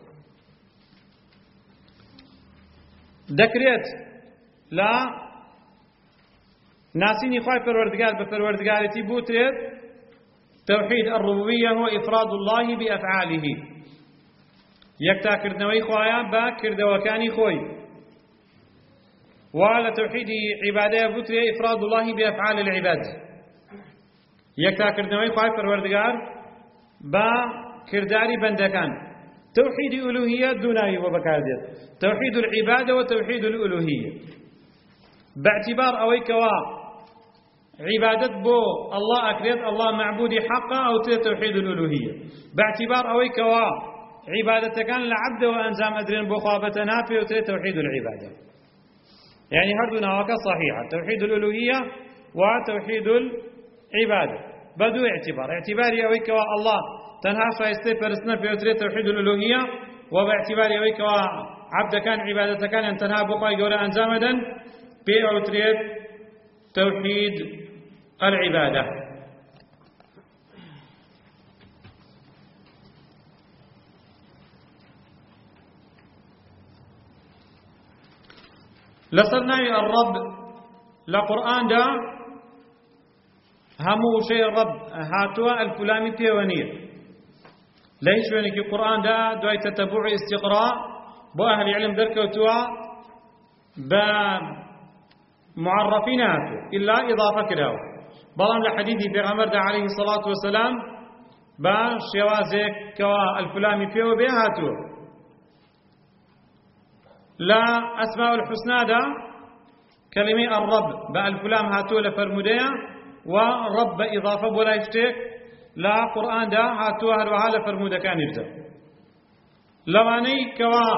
دکریت لا ناسینی خواه پروردگار بپروردگاریتی بوترید توحيد الربوبية هو إفراد الله بأفعاله يكتا كردنوي خوايا با كردوكاني خوي وعلى توحيد عبادة بطرية إفراد الله بأفعال العباد يكتا كردنوي خوايا پروردگار با كرداري بندكان توحيد ألوهية دوناي وبكارديت توحيد العبادة وتوحيد الألوهية باعتبار أوي كوا عبادت بو الله أكريت الله معبودي حقا أو توحيد الألوهية باعتبار أوي كوا عبادة كان لعبد وأنزام أدرين بو خوابتنا في توحيد العبادة يعني هردنا وكا صحيحة توحيد الألوهية وتوحيد العبادة بدو اعتبار اعتباري أوي كوا الله تنها شايستي فرسنا في توحيد الألوهية وباعتباري أوي كوا عبد كان عبادة كان أن تنها بو خواي قولا أنزام أدن في توحيد العبادة لصرناي الرب لقرآن دا همو شيء الرب هاتوا الفلامي بيونير ليش ونكي القرآن دا دواي تتبع استقراء بو أهل العلم دركوتوا بمعرفين هاتوا إلا إضافة كداو بلام لحديثي بيغمر دا عليه الصلاة والسلام با شوازك كوا الفلامي بيو بيهاتو لا أسماء الحسنى دا كلمة الرب با الفلام هاتو لفرموديا ورب إضافة بولا يفتك لا قرآن دا هاتو هروها لفرمودة كان يبدا لواني كوا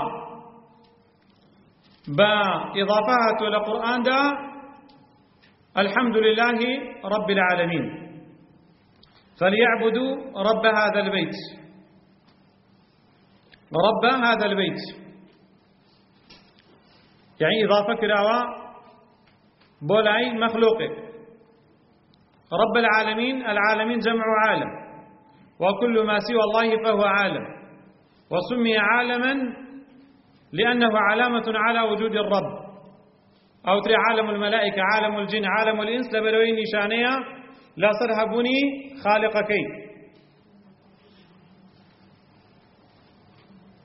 با إضافة هاتو لقرآن دا الحمد لله رب العالمين فليعبدوا رب هذا البيت رب هذا البيت يعني إضافة كراوة بولاي مخلوقه رب العالمين العالمين جمع عالم وكل ما سوى الله فهو عالم وسمي عالما لأنه علامة على وجود الرب أو تري عالم الملائكة عالم الجن عالم الإنس لبلوين نشانية لا ترهبوني خالقكي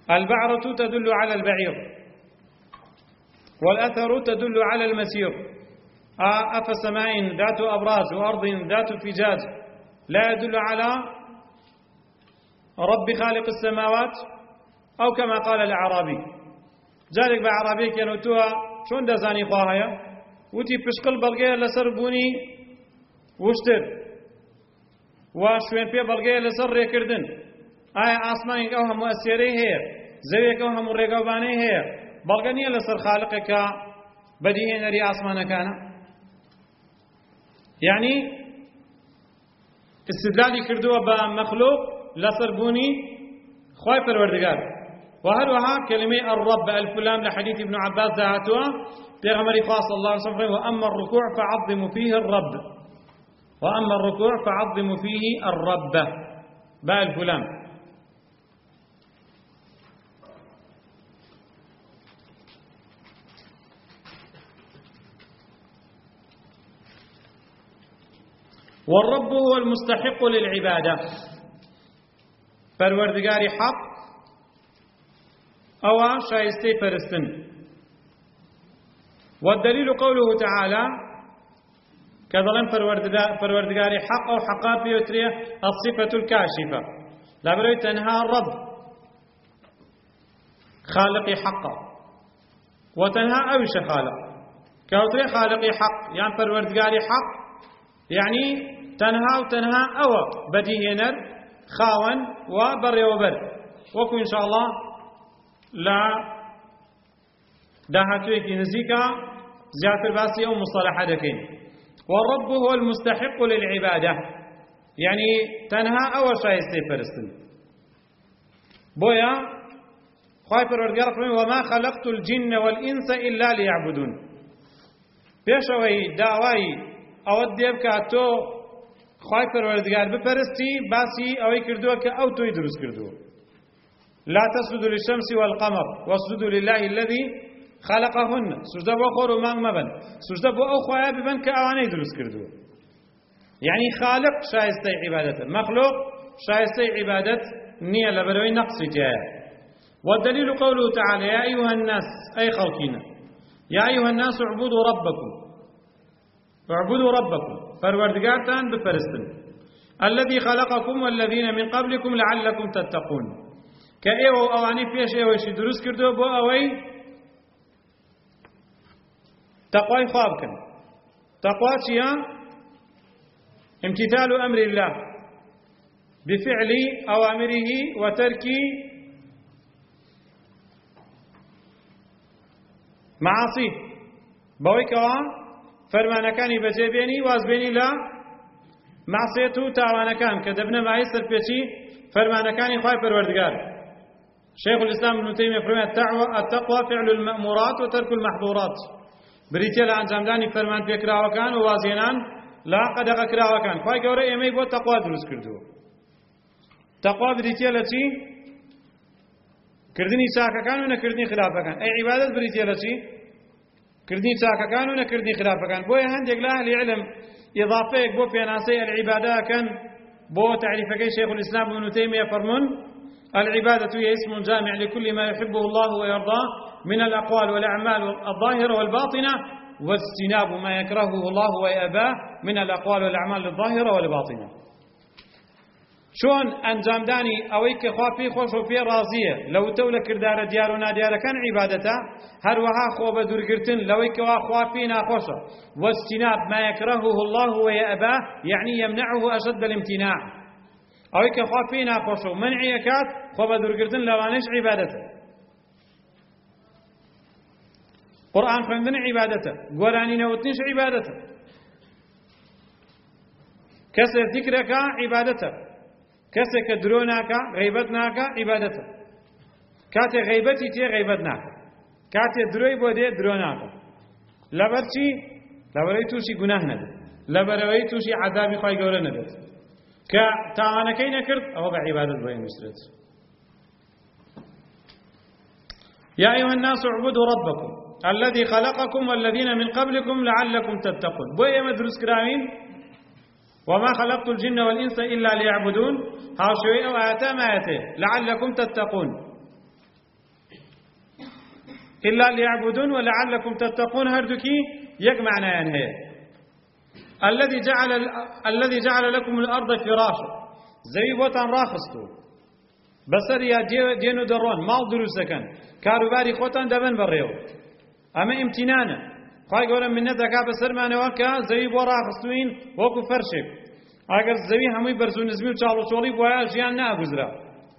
البعرة تدل على البعير، والأثر تدل على المسير. أفسماء ذات أبراج وأرض ذات فجاج لا يدل على رب خالق السماوات؟ أو كما قال الأعرابي، جارك بأعرابي كانوا توا شون دزاني خواهيا وتي بشقل بلغيه لسر بوني وشتر وشوين في بلغيه لسر ريكردن. آية آسمانك أو هم مؤثري هي زويك أو هم ريقوباني هي بلغنية لسر خالقك بديه نري آسمان كان. يعني استدلالي كردوا بمخلوق لسر بوني خواي پروردگار. وهروها كلمة الرب الفلام لحديث ابن عباس ذاتها بيغمر صلى الله عليه وسلم: وأما الركوع فعظموا فيه الرب، وأما الركوع فعظموا فيه الرب باء الفلام. والرب هو المستحق للعبادة، پروردگاری حق أو شايستي فرستن. والدليل قوله تعالى كظلم پروردگاری حق أو حقات بيوتريه الصفة الكاشفة لا بروي تنهى الرب خالقي حقا وتنهى أوش خالق كوتري خالقي حق يعني پروردگاری حق يعني تنهى وتنهى أو بديهنر خاون وبر وبر وكو إن شاء الله لا داهاتويكي نزيكا زيادة باسي أو مصطلحة دكين. والرب هو المستحق للعبادة يعني تنهى أو شايستي فرستن بويا خواهي پروردگار وما خلقت الجن والإنس إلا ليعبدون. بيشوي دعوي أو الديبكا تو خواهي پروردگار بپرستی باسی اوی کردوه که او توی درست کردوه. لا تسجدوا للشمس والقمر واسجدوا لله الذي خلقهن. سجده بو خور و مانگ مبن، سجده بو او خواهی ببن که اوانه درست کردوه. يعني خالق شايستي عبادته، مخلوق شايستي عبادت نية لبروي نقص جاء. والدليل قوله تعالى: يا أيها الناس أي خلقنا يا أيها الناس اعبدوا ربكم اعبدوا ربكم فروردگارتان بپرستن الذي خلقكم والذين من قبلكم لعلكم تتقون. كأيو أواني فيش أيوشي دروس كردو بو أوي تقوى خوابكن. تقوى شيئا امتثال أمر الله بفعل أوامره وترك معاصيه بويكوا فرمانەکانی بەجێبێنی وازبێنی لە معسیەت و تاوانەکان کە دەبنە مای سەرپێچی فەرمانەکانی خوای پەروەردگار. شيخ الإسلام ابن تيمية فرمى: التقوى فعل المأمورات وترك المحظورات. بریتە لە ئەنجامدانی فەرمان پێکراوەکان و وازهێنان لە قەدەغە کراوەکان. خوای گەورە ئێمەی بۆ تەقوا دروست کردووە. تەقوا بریتە لە چی؟ کردنی چاکەکان و نەکردنی خراپەکان. ئەی عیبادەت بریتە لە چی؟ كردني چاکەکان و نەکردنی خراپەکان. بۆیە هەندێک لە ئەهلی علم ئیضافەیەک بۆ پێناسەی العیبادە کەن بۆ تعریفەکەی شيخ الإسلام ابن تيمية فرمون: العبادة هي اسم جامع لكل ما يحبه الله ويرضاه من الأقوال والأعمال الظاهرة والباطنة واجتناب ما يكرهه الله ويأباه من الأقوال والأعمال الظاهرة والباطنة. شون أنجام داني أويك خوافي خوش وفي راضية لو تولى كردار ديار وناديار كان عبادته هروها خوب درقرتن لويك وخوافي ناخوشة واجتناب ما يكرهه الله ويأباه يعني يمنعه أشد الامتناع. أويك خوافي ناخوشة ومنعيكات خوب درقرتن لوانش عبادته. قرآن خوندن عبادته، قرآني نوتنش عبادته، كسر ذكرك عبادته، كسك دروناك غيبتناك عبادته. كاتي غيبتي تي غيبتناك، كاتي دروي بودي دروناك. لبرشي لبروي توشي گناه ندد، لبروي توشي عذابي خواهي قولا ندد. كتاوانكي نكرد أهو بعبادة بين مسرد. يا أيها الناس اعبدوا ربكم الذي خلقكم والذين من قبلكم لعلكم تتقون. بوية مدرس كرامين: وما خلقت الجن والإنس إلا ليعبدون. هاوشوي أو آتا ما آته لعلكم تتقون. إلا ليعبدون ولعلكم تتقون هردكي يك معنى هي الذي جعل الذي جعل لكم الأرض فراشا زي بوتان راخستو بسر يا دينو درون مال دروسكن كاروباري خوتان دبن بريو أما امتنانا خواهي قولن من ندكا بسر ما نوكا زي بو راخستوين وكو فرشك اگر زوی هموی برزو نزمی و چالو چولی بوایا جیان ناگوزرا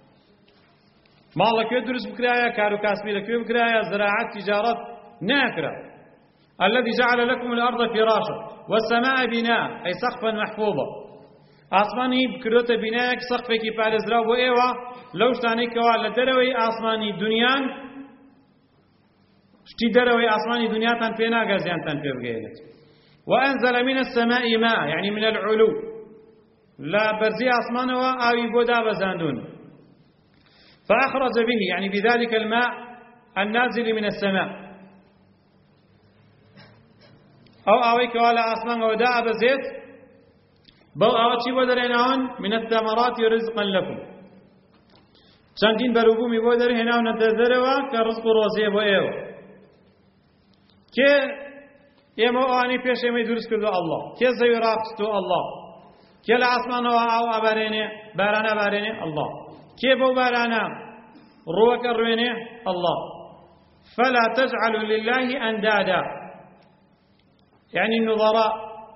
مال لکوی درست بکرایا کارو کاسبی لکوی بکرایا زراعت تجارت ناكرا الذي جعل لكم الأرض فراشا والسماء بناء أي سقفا محفوظا آسماني بكروت بناء سقفك بارزرا وإيوا لو شتاني كوا لدروي آسماني دنيان شتي دروي آسماني دنيا تان بينا غازيان تان بيبغيلت وأنزل من السماء ماء يعني من العلو لا برزي آسمان وآوي بودا بزاندون فأخرج به يعني بذلك الماء النازل من السماء أو آوي كوالا آسمان وداء بزيت بو آواتي بودريناون من الثمرات رزقا لكم چندين بروبومي بودريناون نتذروا كرزق روزي بو ايو كي يمو آني پیش يمي درس كردو الله كي زيو راقستو الله كي لعصمان وعاو أباريني بارانا باريني الله كي بو بارانا روك الرويني الله فلا تجعلوا لله أندادا يعني النظراء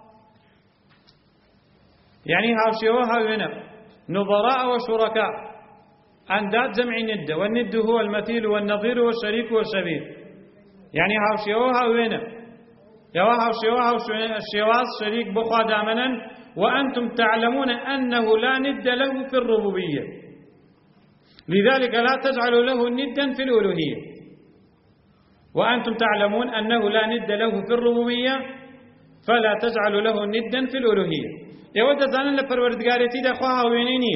يعني هاوشيوه هاوينه نظراء وشركاء أنداد جمع ند والند هو المثيل والنظير والشريك والشبيه يعني هاوشيوه هاوينه يوا هاوشيوه هاوشيواز شريك بخوا دامنا وأنتم تعلمون أنه لا ند له في الربوبية لذلك لا تجعلوا له ندا في الألوهية وأنتم تعلمون أنه لا ند له في الربوبية فلا تجعلوا له ندا في الألوهية يود زانن لپروردگاريتي د خو هاويني ني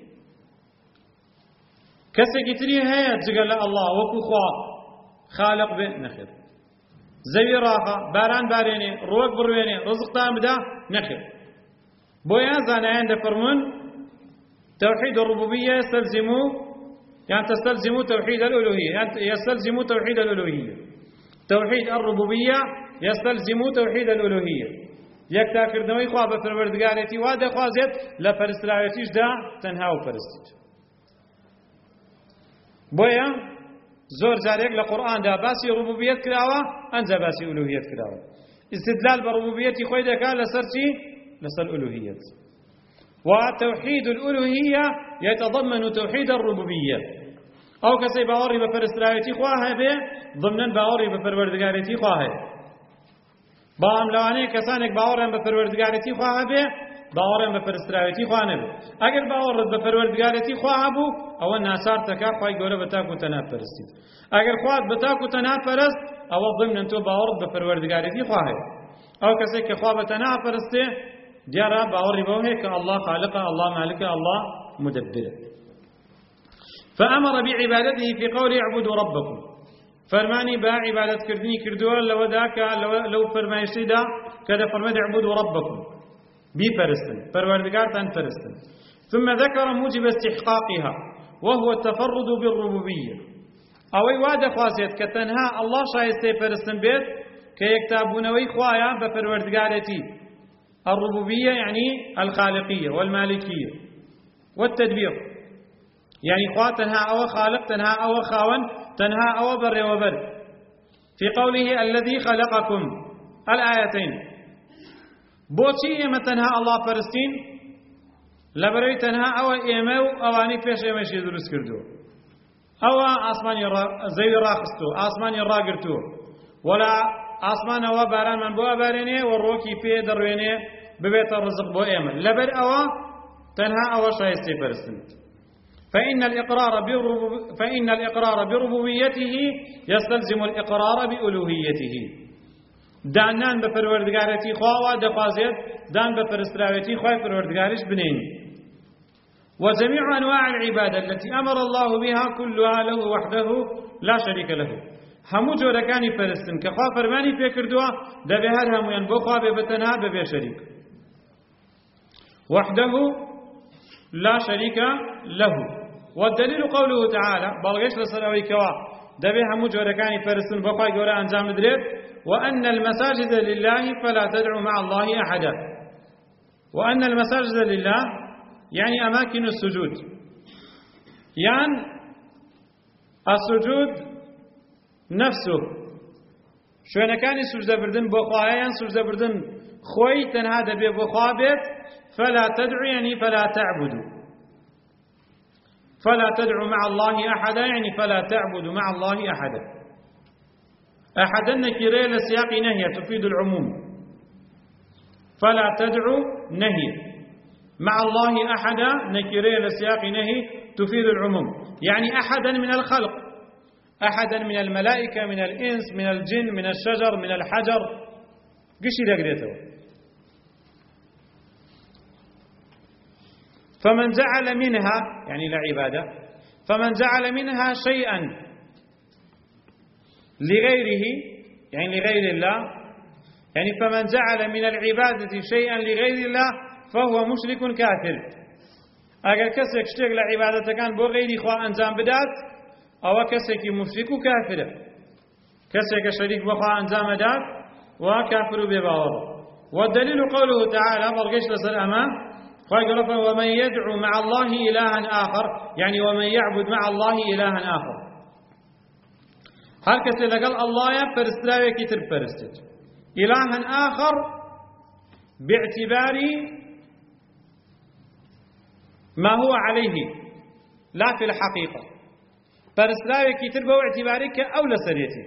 کسي گتري هي جگل الله وكو خوا خالق به نخير زوي راخه باران باريني روك برويني رزق تام ده نخير بويا زانان د فرمون توحيد الربوبيه يستلزموا يعني تستلزموا توحيد الالوهيه يعني يستلزموا توحيد الالوهيه توحيد الربوبيه يستلزموا توحيد الالوهيه يكتا كردنوي خوا بپروردگاريتي واده خوازت لپرستراويتيش دا تنها و پرستيت بويا زور جاريك لقرآن دا باسي ربوبيت كراوة انجا باسي الوهيت كراوة استدلال بربوبيتي خوي دكا لسر چي لسر الوهيت وتوحيد الالوهية يتضمن توحيد الربوبية او كسي باوري بپرستراويتي خواه به ضمنا باوري بپروردگاريتي خواه باهم لوانه کسانێک باوەڕیان بە پەروەردگارەتی خوا هەبێ باوەڕیان بە پەرستراوێتی خوا نەبێ ئەگەر باوەڕت بە پەروەردگارەتی خوا هەبوو ئەوە ناسار تەکا خوای گەورە بە تاک و تەنها پەرستیت ئەگەر خوات بە تاک و تەنها پەرست ئەوە ضمنن تۆ باوەڕت بە پەروەردگارەتی خوا هەیە ئەو کەسێک کە خوا بە تەنها پەرستێ دیارە باوەڕی بەو هەیە کە الله خالقە الله مالکە الله مدبرە فأمر بعبادته في قول اعبدوا ربكم فرماني با عبادت كردني كردوا لو ذاك لو لو فرمايشي دا كذا فرمد اعبدوا ربكم بي فرستن پروردگار تن فرستن ثم ذكر موجب استحقاقها وهو التفرد بالربوبيه او واد خوازيت كتنها الله شايسته فرستن بيت كيكتابونوي خوايا بپروردگارتي الربوبيه يعني الخالقيه والمالكيه والتدبير يعني خوا تنها او خالق تنها او خاون تنها أو بر وبر في قوله الذي خلقكم الآيتين بوشي إما تنها الله فرستين لبروي تنها أو إيمو أواني فيش إيمشي دروس كردو أو آسمان زي راخستو آسمان راقرتو ولا آسمان أو باران من بو أباريني والروكي في درويني ببيت الرزق بو إيمن لبر أو تنها أو شايستي فرستين فإن الإقرار فإن الإقرار بربوبيته يستلزم الإقرار بألوهيته دانان بپروردگارتی خوا دخوازيت دان بپرستراويتي خوا پروردگارش بنين وجميع أنواع العبادة التي أمر الله بها كلها له وحده لا شريك له همو جوركاني پرستن كخوا فرماني فكردوا دبهر همو ينبو خوا ببتنها ببه شريك وحده لا شريك له والدليل قوله تعالى بلغيش لسراوي كوا دەبێ هەموو جۆرەکانی پەرستن بۆ خوای گەورە ئەنجام بدرێت. وأن المساجد لله فلا تدعوا مع الله أحدا. وأن المساجد لله يعني أماكن السجود، يعني السجود نفسه شوێنەکانی سوجدەبردن بۆ خوایان سوجدەبردن خۆی تەنها دەبێ بۆ خوا بێت. فلا تدعوا يعني فلا تعبدوا، فلا تدعوا مع الله أحدا يعني فلا تعبدوا مع الله أحدا. أحدا نكرة لسياق نهي تفيد العموم، فلا تدعوا نهي، مع الله أحدا نكرة لسياق نهي تفيد العموم، يعني أحدا من الخلق، أحدا من الملائكة من الإنس من الجن من الشجر من الحجر قشي دقريته. فمن جعل منها يعني لعبادة، فمن جعل منها شيئا لغيره يعني لغير الله، يعني فمن جعل من العبادة شيئا لغير الله فهو مشرك كافر. أجل كسك شتيك لعبادة كان بو غيري خوا أنزام بدات أو كسك مشرك كافر، كسك شريك بخوا أنزام دات وكافر بباور. والدليل قوله تعالى برقش لسر أمام قال ومن يدعو مع الله إلها آخر يعني ومن يعبد مع الله إلها آخر. هر کسی لقل الله پرستراوی کتر پرستد إلها آخر باعتبار ما هو عليه لا في الحقيقة. پرستراوی کتر بو اعتباری که أولى سريتي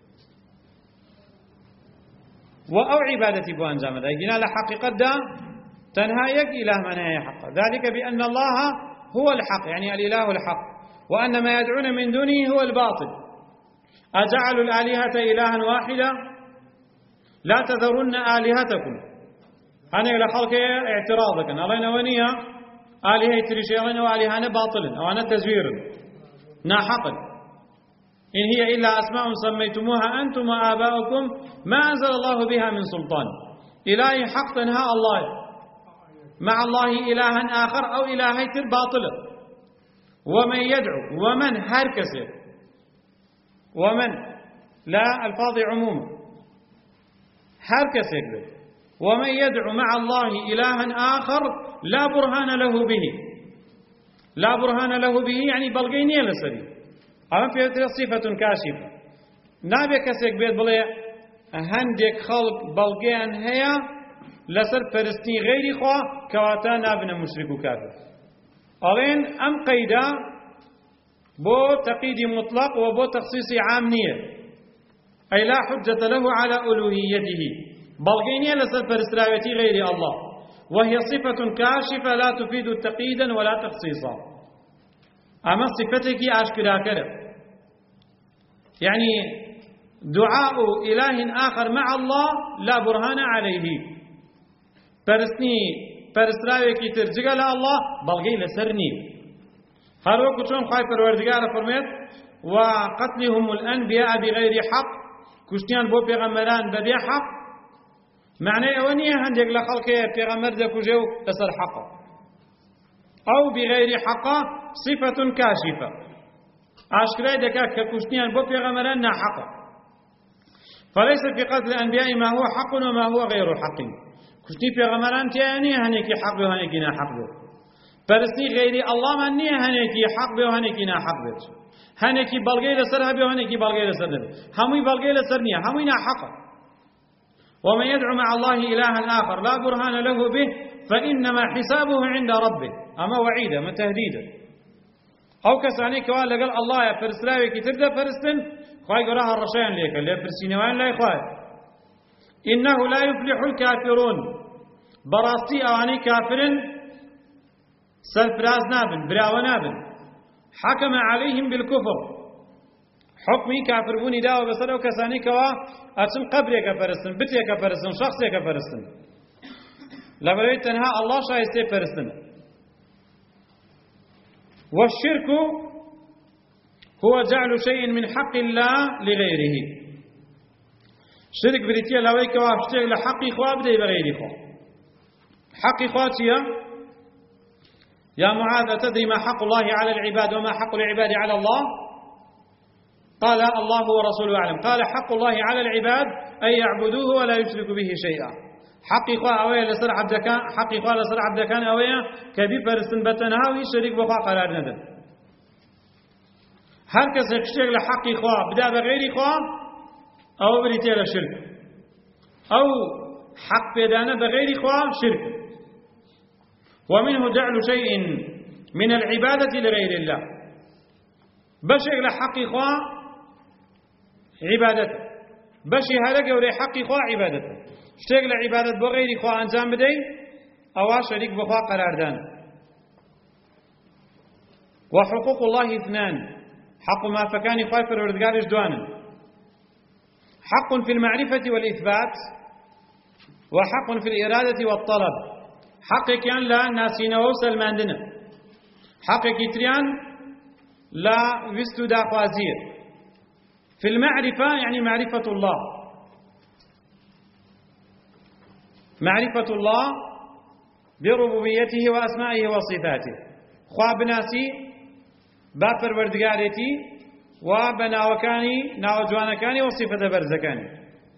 وأو عبادتي بو أنجام دا يقولنا لحقيقة دا تنهى يك إله من هي حق، ذلك بأن الله هو الحق يعني الإله الحق، وأن ما يدعون من دونه هو الباطل. أجعلوا الآلهة إلها واحدة لا تذرن آلهتكم. أنا إلى خلق اعتراضك أنا ونيا آلهة تريشيرين وآلهة باطلا أو أنا تزوير ناحقا. إن هي إلا أسماء سميتموها أنتم وآباؤكم ما أنزل الله بها من سلطان. إلهي حق تنهى الله مع الله إلها آخر أو إلهي باطلا. ومن يدعو ومن هركسه ومن لا الفاظ عموما هركسه ومن يدعو مع الله إلها آخر لا برهان له به، لا برهان له به يعني بلغيني لسري أما في صفة كاشفة. نابي كسيك بيت بلي هندك خلق بلغيان هيا لسر فرستي غيري خوا كواتا نابن مشرك كافر. ألين أم قيدا بو تقييد مطلق وبو تخصيص عام نية، أي لا حجة له على ألوهيته بلغيني لسر فرستراويتي غير الله، وهي صفة كاشفة لا تفيد تقييدا ولا تخصيصا. أما صفتك أشكرا كره يعني دعاء إله آخر مع الله لا برهان عليه. فرستني فرستراويكي ترجع الله بلغي لسرني. هر وقت شون خايف الوردقار فرميت وقتلهم الأنبياء بغير حق كشتيان بو پیغمبران ببي حق معنى اونيه هندق لخلقه پیغمبر دكو جو تسر حق أو بغير حق صفة كاشفة أشكراي دكا ككشتيان بو پیغمبران نا حق. فليس في قتل الأنبياء ما هو حق وما هو غير حق. كشتي پیغمبران تياني هنيكي حق به هنيكي نا حق به. فرستي غيري الله من نيه هنيكي حق به وهنيكي نا حق به. هنيكي بلغي لسر هبه وهنيكي بلغي لسر به. همي بلغي لسر نيه همي نا حق. ومن يدعو مع الله إلها آخر لا برهان له به فإنما حسابه عند ربه. أما وعيدا ما تهديدا. أو كساني كوان لقال الله يا فرسلاوي كي تبدأ فرستن خواهي قراها الرشاين ليك اللي فرسينوان لا يخواهي إنه لا يفلح الكافرون براستي أواني كافرين سرفراز نابن براو نابن حكم عليهم بالكفر حكمي كافر بوني داو بسر أو كساني كوا أتم قبرك فرستن بتيك فرستن شخصيك فرستن لبروي تنها الله شايستي فرستن. والشرك هو جعل شيء من حق الله لغيره. شرك بريتيا لويك واشتغل لحق إخوة بدي بغير إخوة. حق إخواتي يا معاذ تدري ما حق الله على العباد وما حق العباد على الله؟ قال الله ورسوله أعلم. قال حق الله على العباد أن يعبدوه ولا يشركوا به شيئا. حقي خوا أويا لسر عبدكان حقي خوا لسر عبدكان أويا كبير فرسن بتنها وهي شريك بخوا قرار ندن. هر کس يشتغل لحقي خوا بدا بغير خوا أو بريتي لشرك أو حق بدانا بغير خوا شرك. ومنه جعل شيء من العبادة لغير الله. بشغل حقي خوا عبادته بشي هلق وري حقي خوا عبادته شغل عبادة بغير خوا أنجام بدي أو شريك بخوا قرار دان. وحقوق الله اثنان. حق ما فكان خايفر وردقارش دوانا. حق في المعرفة والإثبات وحق في الإرادة والطلب. حق كان لا ناسين ووصل ماندنا حق كتريان لا وستو دا خوازير. في المعرفة يعني معرفة الله معرفة الله بربوبيته وأسمائه وصفاته خواب ناسي بافر وردقارتي وبناوكاني ناوجوانكاني وصفة برزكاني.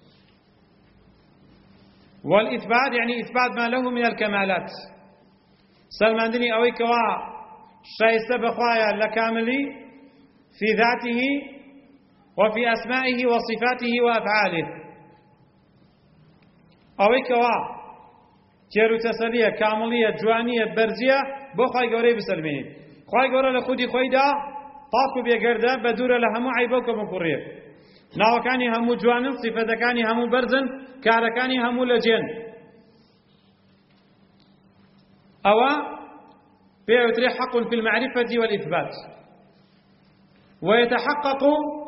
والإثبات يعني إثبات ما له من الكمالات. سلمان دني أوي كوا شايسة بخوايا لكاملي في ذاته وفي أسمائه وصفاته وأفعاله. أوي كوا كيرو تسلية كاملية جوانية برزية بخواي قوري بسلمين خواي قوري لخودي خويدا طاقو بيقرده بدورة لهمو عيبوك مكوريه ناوكاني همو جوانن صفتكاني همو برزن كاركاني همو لجين. أو بيعتري حق في المعرفة والإثبات. ويتحقق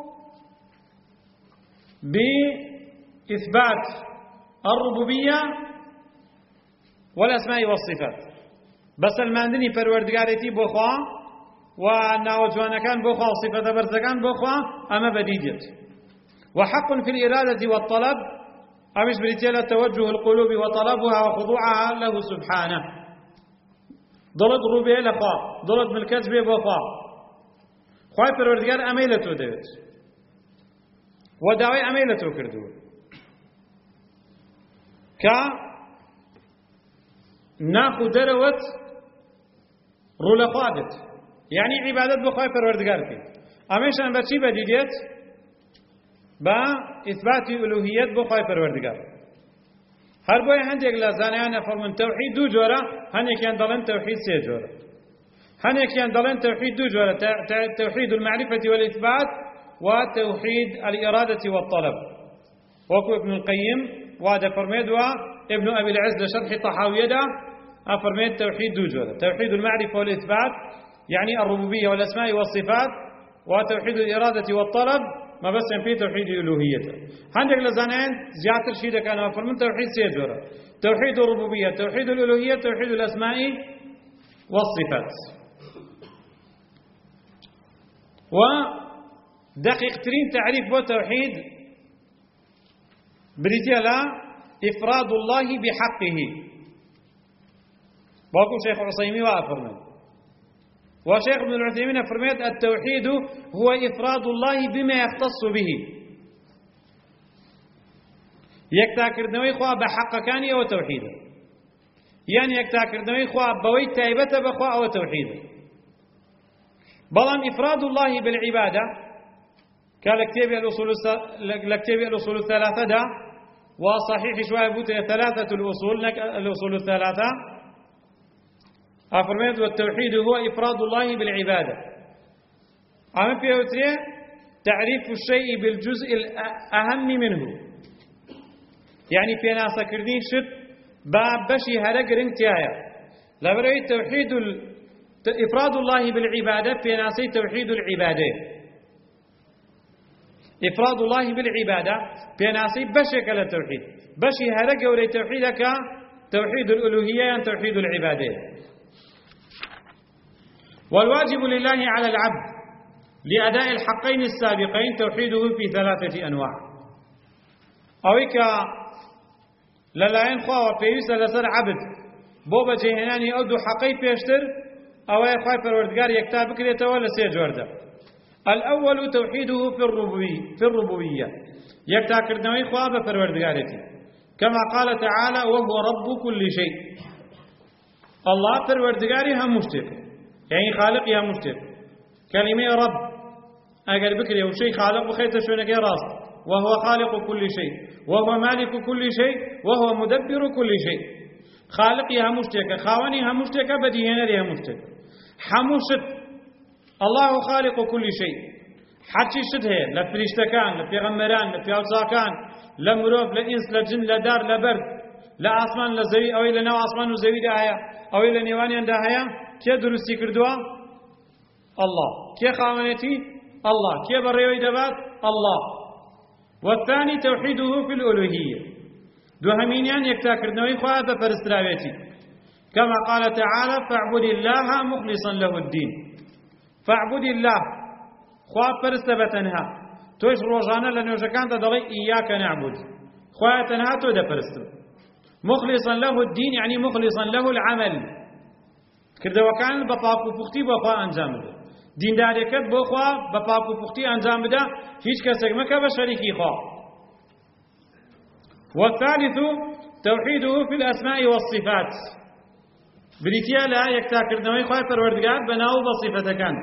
بإثبات الربوبية والأسماء والصفات. بس الماندني فروردقاريتي بوخوا وناوجوانا كان بوخوا صفة برزكان بوخوا أما بديديت. وحق في الإرادة والطلب أمش بريتيلا توجه القلوب وطلبها وخضوعها له سبحانه. ضلت روبيه لخوا ضلت ملكت بيه بخوا خواهي پروردگار أميلتو دوت وداوي أميلتو كردو كا ناخو دروت رول خواهدت يعني عبادت بخواهي پروردگار كي أميشان بچي بديديت با إثبات ألوهية بخواهي پروردگار. هر بوي هندێک لە زانایان ئەفەرمون تەوحید دوو جۆرە هەندێکیان دەڵێن تەوحید سێ جۆرە هەندێکیان دەڵێن تەوحید دوو جۆرە تەوحید المعرفة والإثبات وتوحيد الإرادة والطلب. وكو ابن القيم وهذا فرميد وابن أبي العز لشرح طحاوية دا أفرميد توحيد دو جۆرە توحيد المعرفة والإثبات يعني الربوبية والأسماء والصفات وتوحيد الإرادة والطلب ما بس في توحيد الألوهية. عندك لزانين زيادة شيء كانوا فرمون توحيد سيجورة توحيد الربوبية توحيد الألوهية توحيد الأسماء والصفات. ودقيق ترين تعريف بتوحيد بريتيلا إفراد الله بحقه. باكو شيخ عصيمي وأفرمي وشيخ ابن العثيمين فرميت التوحيد هو إفراد الله بما يختص به. يكتاكردنوي خوا بحق كان أو توحيد يعني يكتاكردنوي خوا بوي تايبة بخوا أو توحيد. بلان إفراد الله بالعبادة كالكتاب الأصول الكتاب الأصول الثلاثة دا وصحيح شوية بوتي ثلاثة الأصول الأصول الثلاثة أفرميت والتوحيد هو إفراد الله بالعبادة. أما في أوتريه تعريف الشيء بالجزء الأهم منه يعني في ناس كردين شد باب بشي هرق رنتيايا لبرأي توحيد ال... إفراد الله بالعبادة في ناس توحيد العبادة. إفراد الله بالعبادة في ناس بشي كلا توحيد بشي هرق ولي توحيدك توحيد الألوهية يعني توحيد العبادة. والواجب لله على العبد لأداء الحقين السابقين توحيده في ثلاثة أنواع. أويك للاين خوا وبيوس لسر عبد بوبا جهناني أدو حقي بيشتر أو يخاي پروردگار يكتاب كريته ولا سي جورده الأول توحيده في الربوبية في الربوبية يكتاكردنوي خواب فروردگارتي كما قال تعالى وهو رب كل شيء الله فروردگاري هم مشتق يعني خالق هم مشتق كلمة رب أقل بكري وشيء خالق وخيت شونك راس وهو خالق كل شيء وهو مالك كل شيء وهو مدبر كل شيء خالق هم مشتق خاوني هم مشتق بديهنري هم مشتق حموشت الله خالق كل شيء حتى شده لفريشتكان لفيغمران لفيوزاكان لمروف لإنس لجن لدار لبرد لآسمان لزوي أو إلى نوع آسمان وزوي داهيا أو إلى نيوانيان داهيا كي درستي كردوا الله كي خامنتي الله كي بريوي دبات الله والثاني توحيده في الألوهية دوهمينيان يكتاكردنوي خواه بفرستراويتي كما قال تعالى فاعبد الله مخلصا له الدين فاعبد الله خواه پرست بتنها توش روزانه لنوجكان تدلي إياك نعبد خواه تنها تو ده پرست مخلصا له الدين يعني مخلصا له العمل كرده وكان بپاکو پختی بخواه انجام ده دين داريكت بخواه بپاکو پختی انجام ده هیچ کسک مکه بشريكي خواه والثالث توحيده في الأسماء والصفات بريتيا لا يكتاكردنوي خواه پروردگار بناو بصفة كان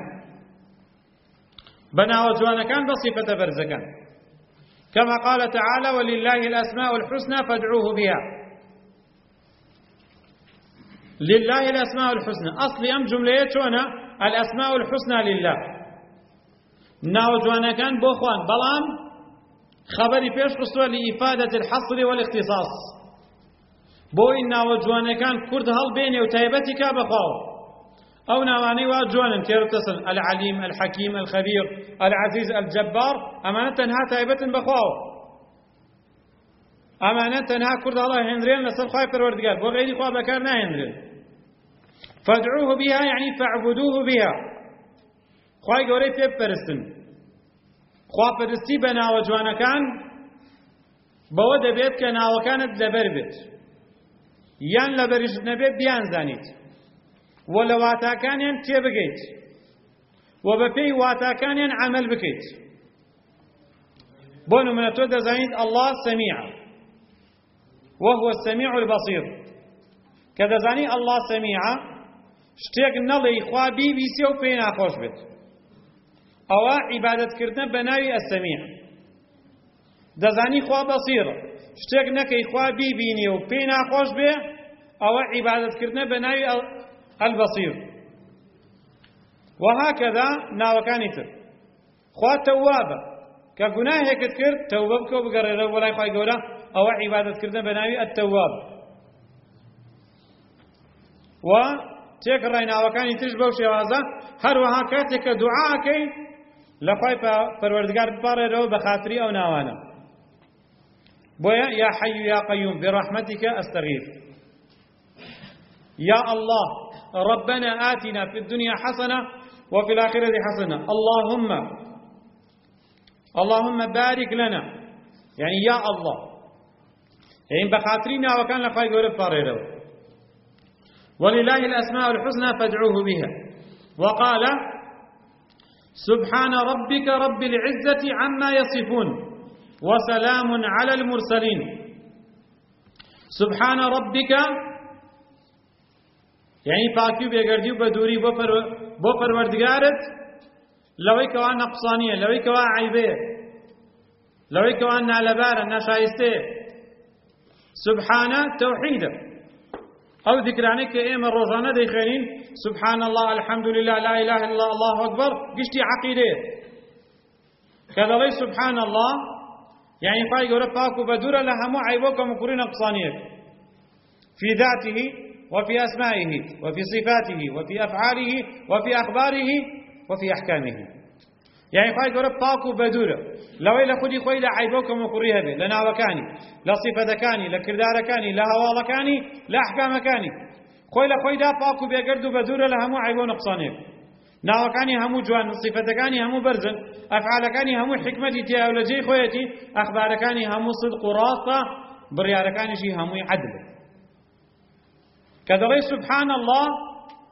بناو جوانا كان بصفة برزكا كما قال تعالى ولله الأسماء الحسنى فادعوه بها لله الأسماء الحسنى أصل أم جملة شونا الأسماء الحسنى لله ناو جوانا كان بوخوان بلان خبري بيش قصوى لإفادة الحصر والاختصاص بوين ناو جوانا كان كرد هل بيني وتايبتك بخواو أو نواني واجوانا تيرتصل العليم الحكيم الخبير العزيز الجبار أمانة تنها تايبة بخواو أمانة تنها كرد الله هنرين لسل خواهي پروردگار وغيري خواه بكار نا هنرين فادعوه بها يعني فاعبدوه بها خواهي قوري تيب پرستن خواه پرستی بناو جوانا كان بوده بيت كناو كانت لبر بيت يان لبرش نبيت بيان زانيت ولا واتاكانيان تيبقيت وبفي واتاكانيان عمل بكيت بونو من التودة زايد الله سميع وهو السميع البصير كذا زاني الله سميع شتيق نلي خوا بي بي سيو بينا خوش بيت او عبادت كردنا بناوي السميع دزاني خوا بصير شتيق نكي خوا بي بيني وبينا خوش بي او عبادت كردنا بناوي البصير وهكذا ناوكانيتر خوا توابة كجناه كتكر توبة بكو بقرر ولا يخاي جورا أو عبادة كردنا بناوي التواب وتكرر ناوكاني تجبو شوازة هر وهكاتك دعاء كي لخاي پروردگار باررو بخاطري أو ناوانا بويا يا حي يا قيوم برحمتك أستغيث يا الله ربنا آتنا في الدنيا حسنة وفي الآخرة حسنة اللهم اللهم بارك لنا يعني يا الله يعني بخاطرنا وكان لخاي قول باريرو ولله الأسماء الحسنى فادعوه بها وقال سبحان ربك رب العزة عما يصفون وسلام على المرسلين سبحان ربك يعني پاکی و بێگەردی و بەدووری بۆ پەروەردگارت لەوەی کەوا نەقسانیە لەوەی کەوا عیبەیە لەوەی کەوا نالەبارە ناشایستەیە سبحانە تەوحیدە ئەو ذیکرانەی کە ئێمە ڕۆژانە دەیخوێنین سبحان الله الحمد لله لا إله إلا الله الله أكبر گشتی عەقیدەیە کە دەڵێی سبحان الله يعني خوای گەورە پاک و بەدوورە لە هەموو عیبۆ کەم و کوڕی نەقسانیەک في ذاته وفي أسمائه وفي صفاته وفي أفعاله وفي أخباره وفي أحكامه يعني خواهي قرب باكو بدورة لو إلا خدي خوي لا عيبوكم وقريها به لنا وكاني لا صفة كاني لا كردار كاني لا هوا كاني لا أحكام كاني خوي لا خوي دا باكو بيقردو بدورة لهمو عيبو نقصانه ناوكاني همو جوان صفتكاني همو برزن أفعالكاني همو حكمتي تي أولجي خويتي أخباركاني همو صدق راصة برياركاني شي همو عدل كذلك سبحان الله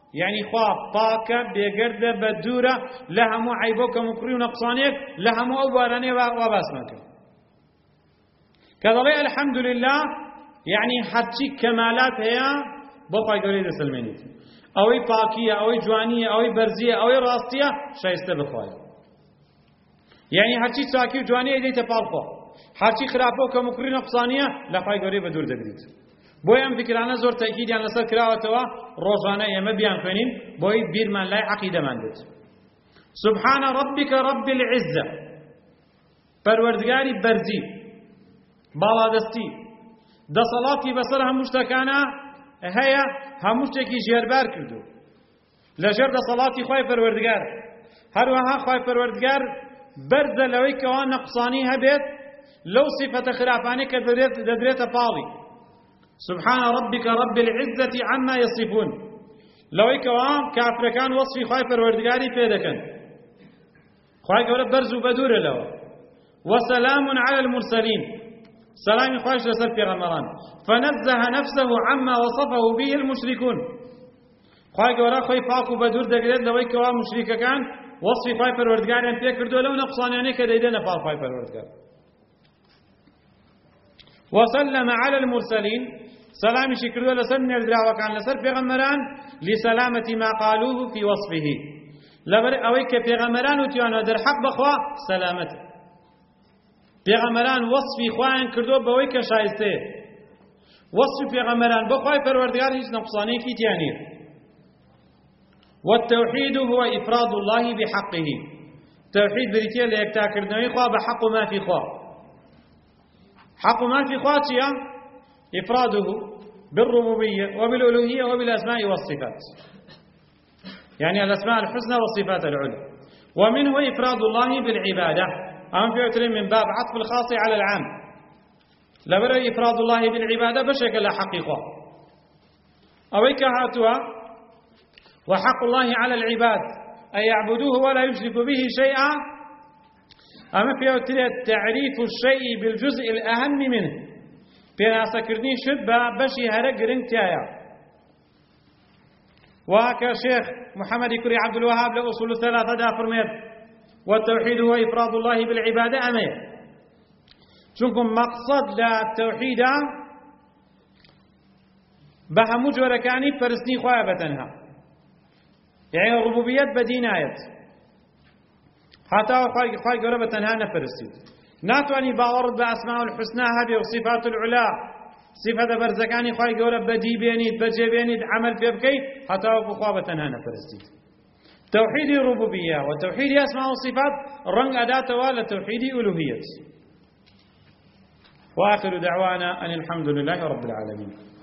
يعني خوا پاکە بێگەردە بە دوورە لە هەموو عیبۆ کەم و کوڕی و نەقسانێک لە هەموو ئەو بارانەیە وا باسمان کرد کە دەڵێ الحەمدولله يعني هەرچی کەمالات هەیە بۆ خوای گەورەی دەسەلمێنیت ئەوەی پاکیە ئەوەی جوانیە ئەوەی بەرزیە ئەوەی ڕاستیە شایستە بخوایە يعني هەرچی چاکی و جوانیە دەیتە پاڵخۆ هەرچی خراپە و کەم و کوڕی نەقسانیە لە خوای گەورەی بە دوور دەگریت بۆی ئەم فکرانە زۆر تاکیدیان لەسەر کراوەتەوە ڕۆژانە ئێمە بیان خوێنین بۆی بیرمان لای عەقیدەمان بێت سبحان ربك رب العزة پەروەردگاری بەرزی باڵادەستی دەسەڵاتی بەسەر هەموو شتەکانە هەیە هەموو شتێکی ژێربار کردو لەژێر دەسەڵاتی خوای پەروەردگار هەروەها خوای پەروەردگار بەرزە لەوەی کەوا نەقسانی هەبێت لەو سیفەتە خراپانەی کە دەدرێتە پاڵی سبحان ربك رب العزة عما يصفون لەوەی کەوا کافرەکان وەصفی خوای پەروەردگاری پێ دەکەن خوای گەورە بەرز و بەدوورە لەوە وسلام على المرسلين سلامی خوایش لەسەر پێغەمبەران فنزه نفسه عما وصفه به المشركون خوای گەورە خۆی پاک و بەدوور دەگرێت لەوەی کەوا مشریکەکان وەصفی خوای پەروەردگاریان پێ کردووە لەو نەقسانیانەی کە دەیدەنە پاڵ خوای پەروەردگار وسلم على المرسلين سلامي شكرا لسر نردرا وكان لسر پیغمبران لسلامة ما قالوه في وصفه لبر اويك پیغمبران وتيانو در حق بخوا سلامت پیغمبران وصفي خوان كردو بويك شايسته وصف پیغمبران بخواي پروردگار هیچ نقصاني في تيانير والتوحيد هو إفراد الله بحقه توحيد بريتيا ليكتا كردنوي خوا بحق ما في خوا حق ما في خوا تيا إفراده بالربوبية وبالألوهية وبالأسماء والصفات يعني الأسماء الحسنى والصفات العلى ومنه إفراد الله بالعبادة أهم في عتر من باب عطف الخاص على العام لبرأ إفراد الله بالعبادة بشكل حقيقة أويك هاتوا وحق الله على العباد أن يعبدوه ولا يشرك به شيئا أما في عتر تعريف الشيء بالجزء الأهم منه پێناسەکردنی شت بە بەشی هەرە گرنگ تایە وهكا شيخ محمد كري عبد الوهاب لأصول الثلاثة دا فرميت والتوحيد هو إفراد الله بالعبادة أمي چونكم مقصد للتوحيد بهمو جوركاني پرستني خواه بتنها يعني الربوبيات بدينايت حتى خواه قوله بتنها نفرستيد ناتواني باورد بأسماء الحسنى هذه وصفات العلا صفة برزكاني خواهي قولة بدي بينيد بجي بينيد عمل في بكي حتى وقفوا خوابة هنا فرستيد توحيد ربوبية وتوحيد أسماء وصفات رنگ أداة ولا توحيد ألوهية وآخر دعوانا أن الحمد لله رب العالمين.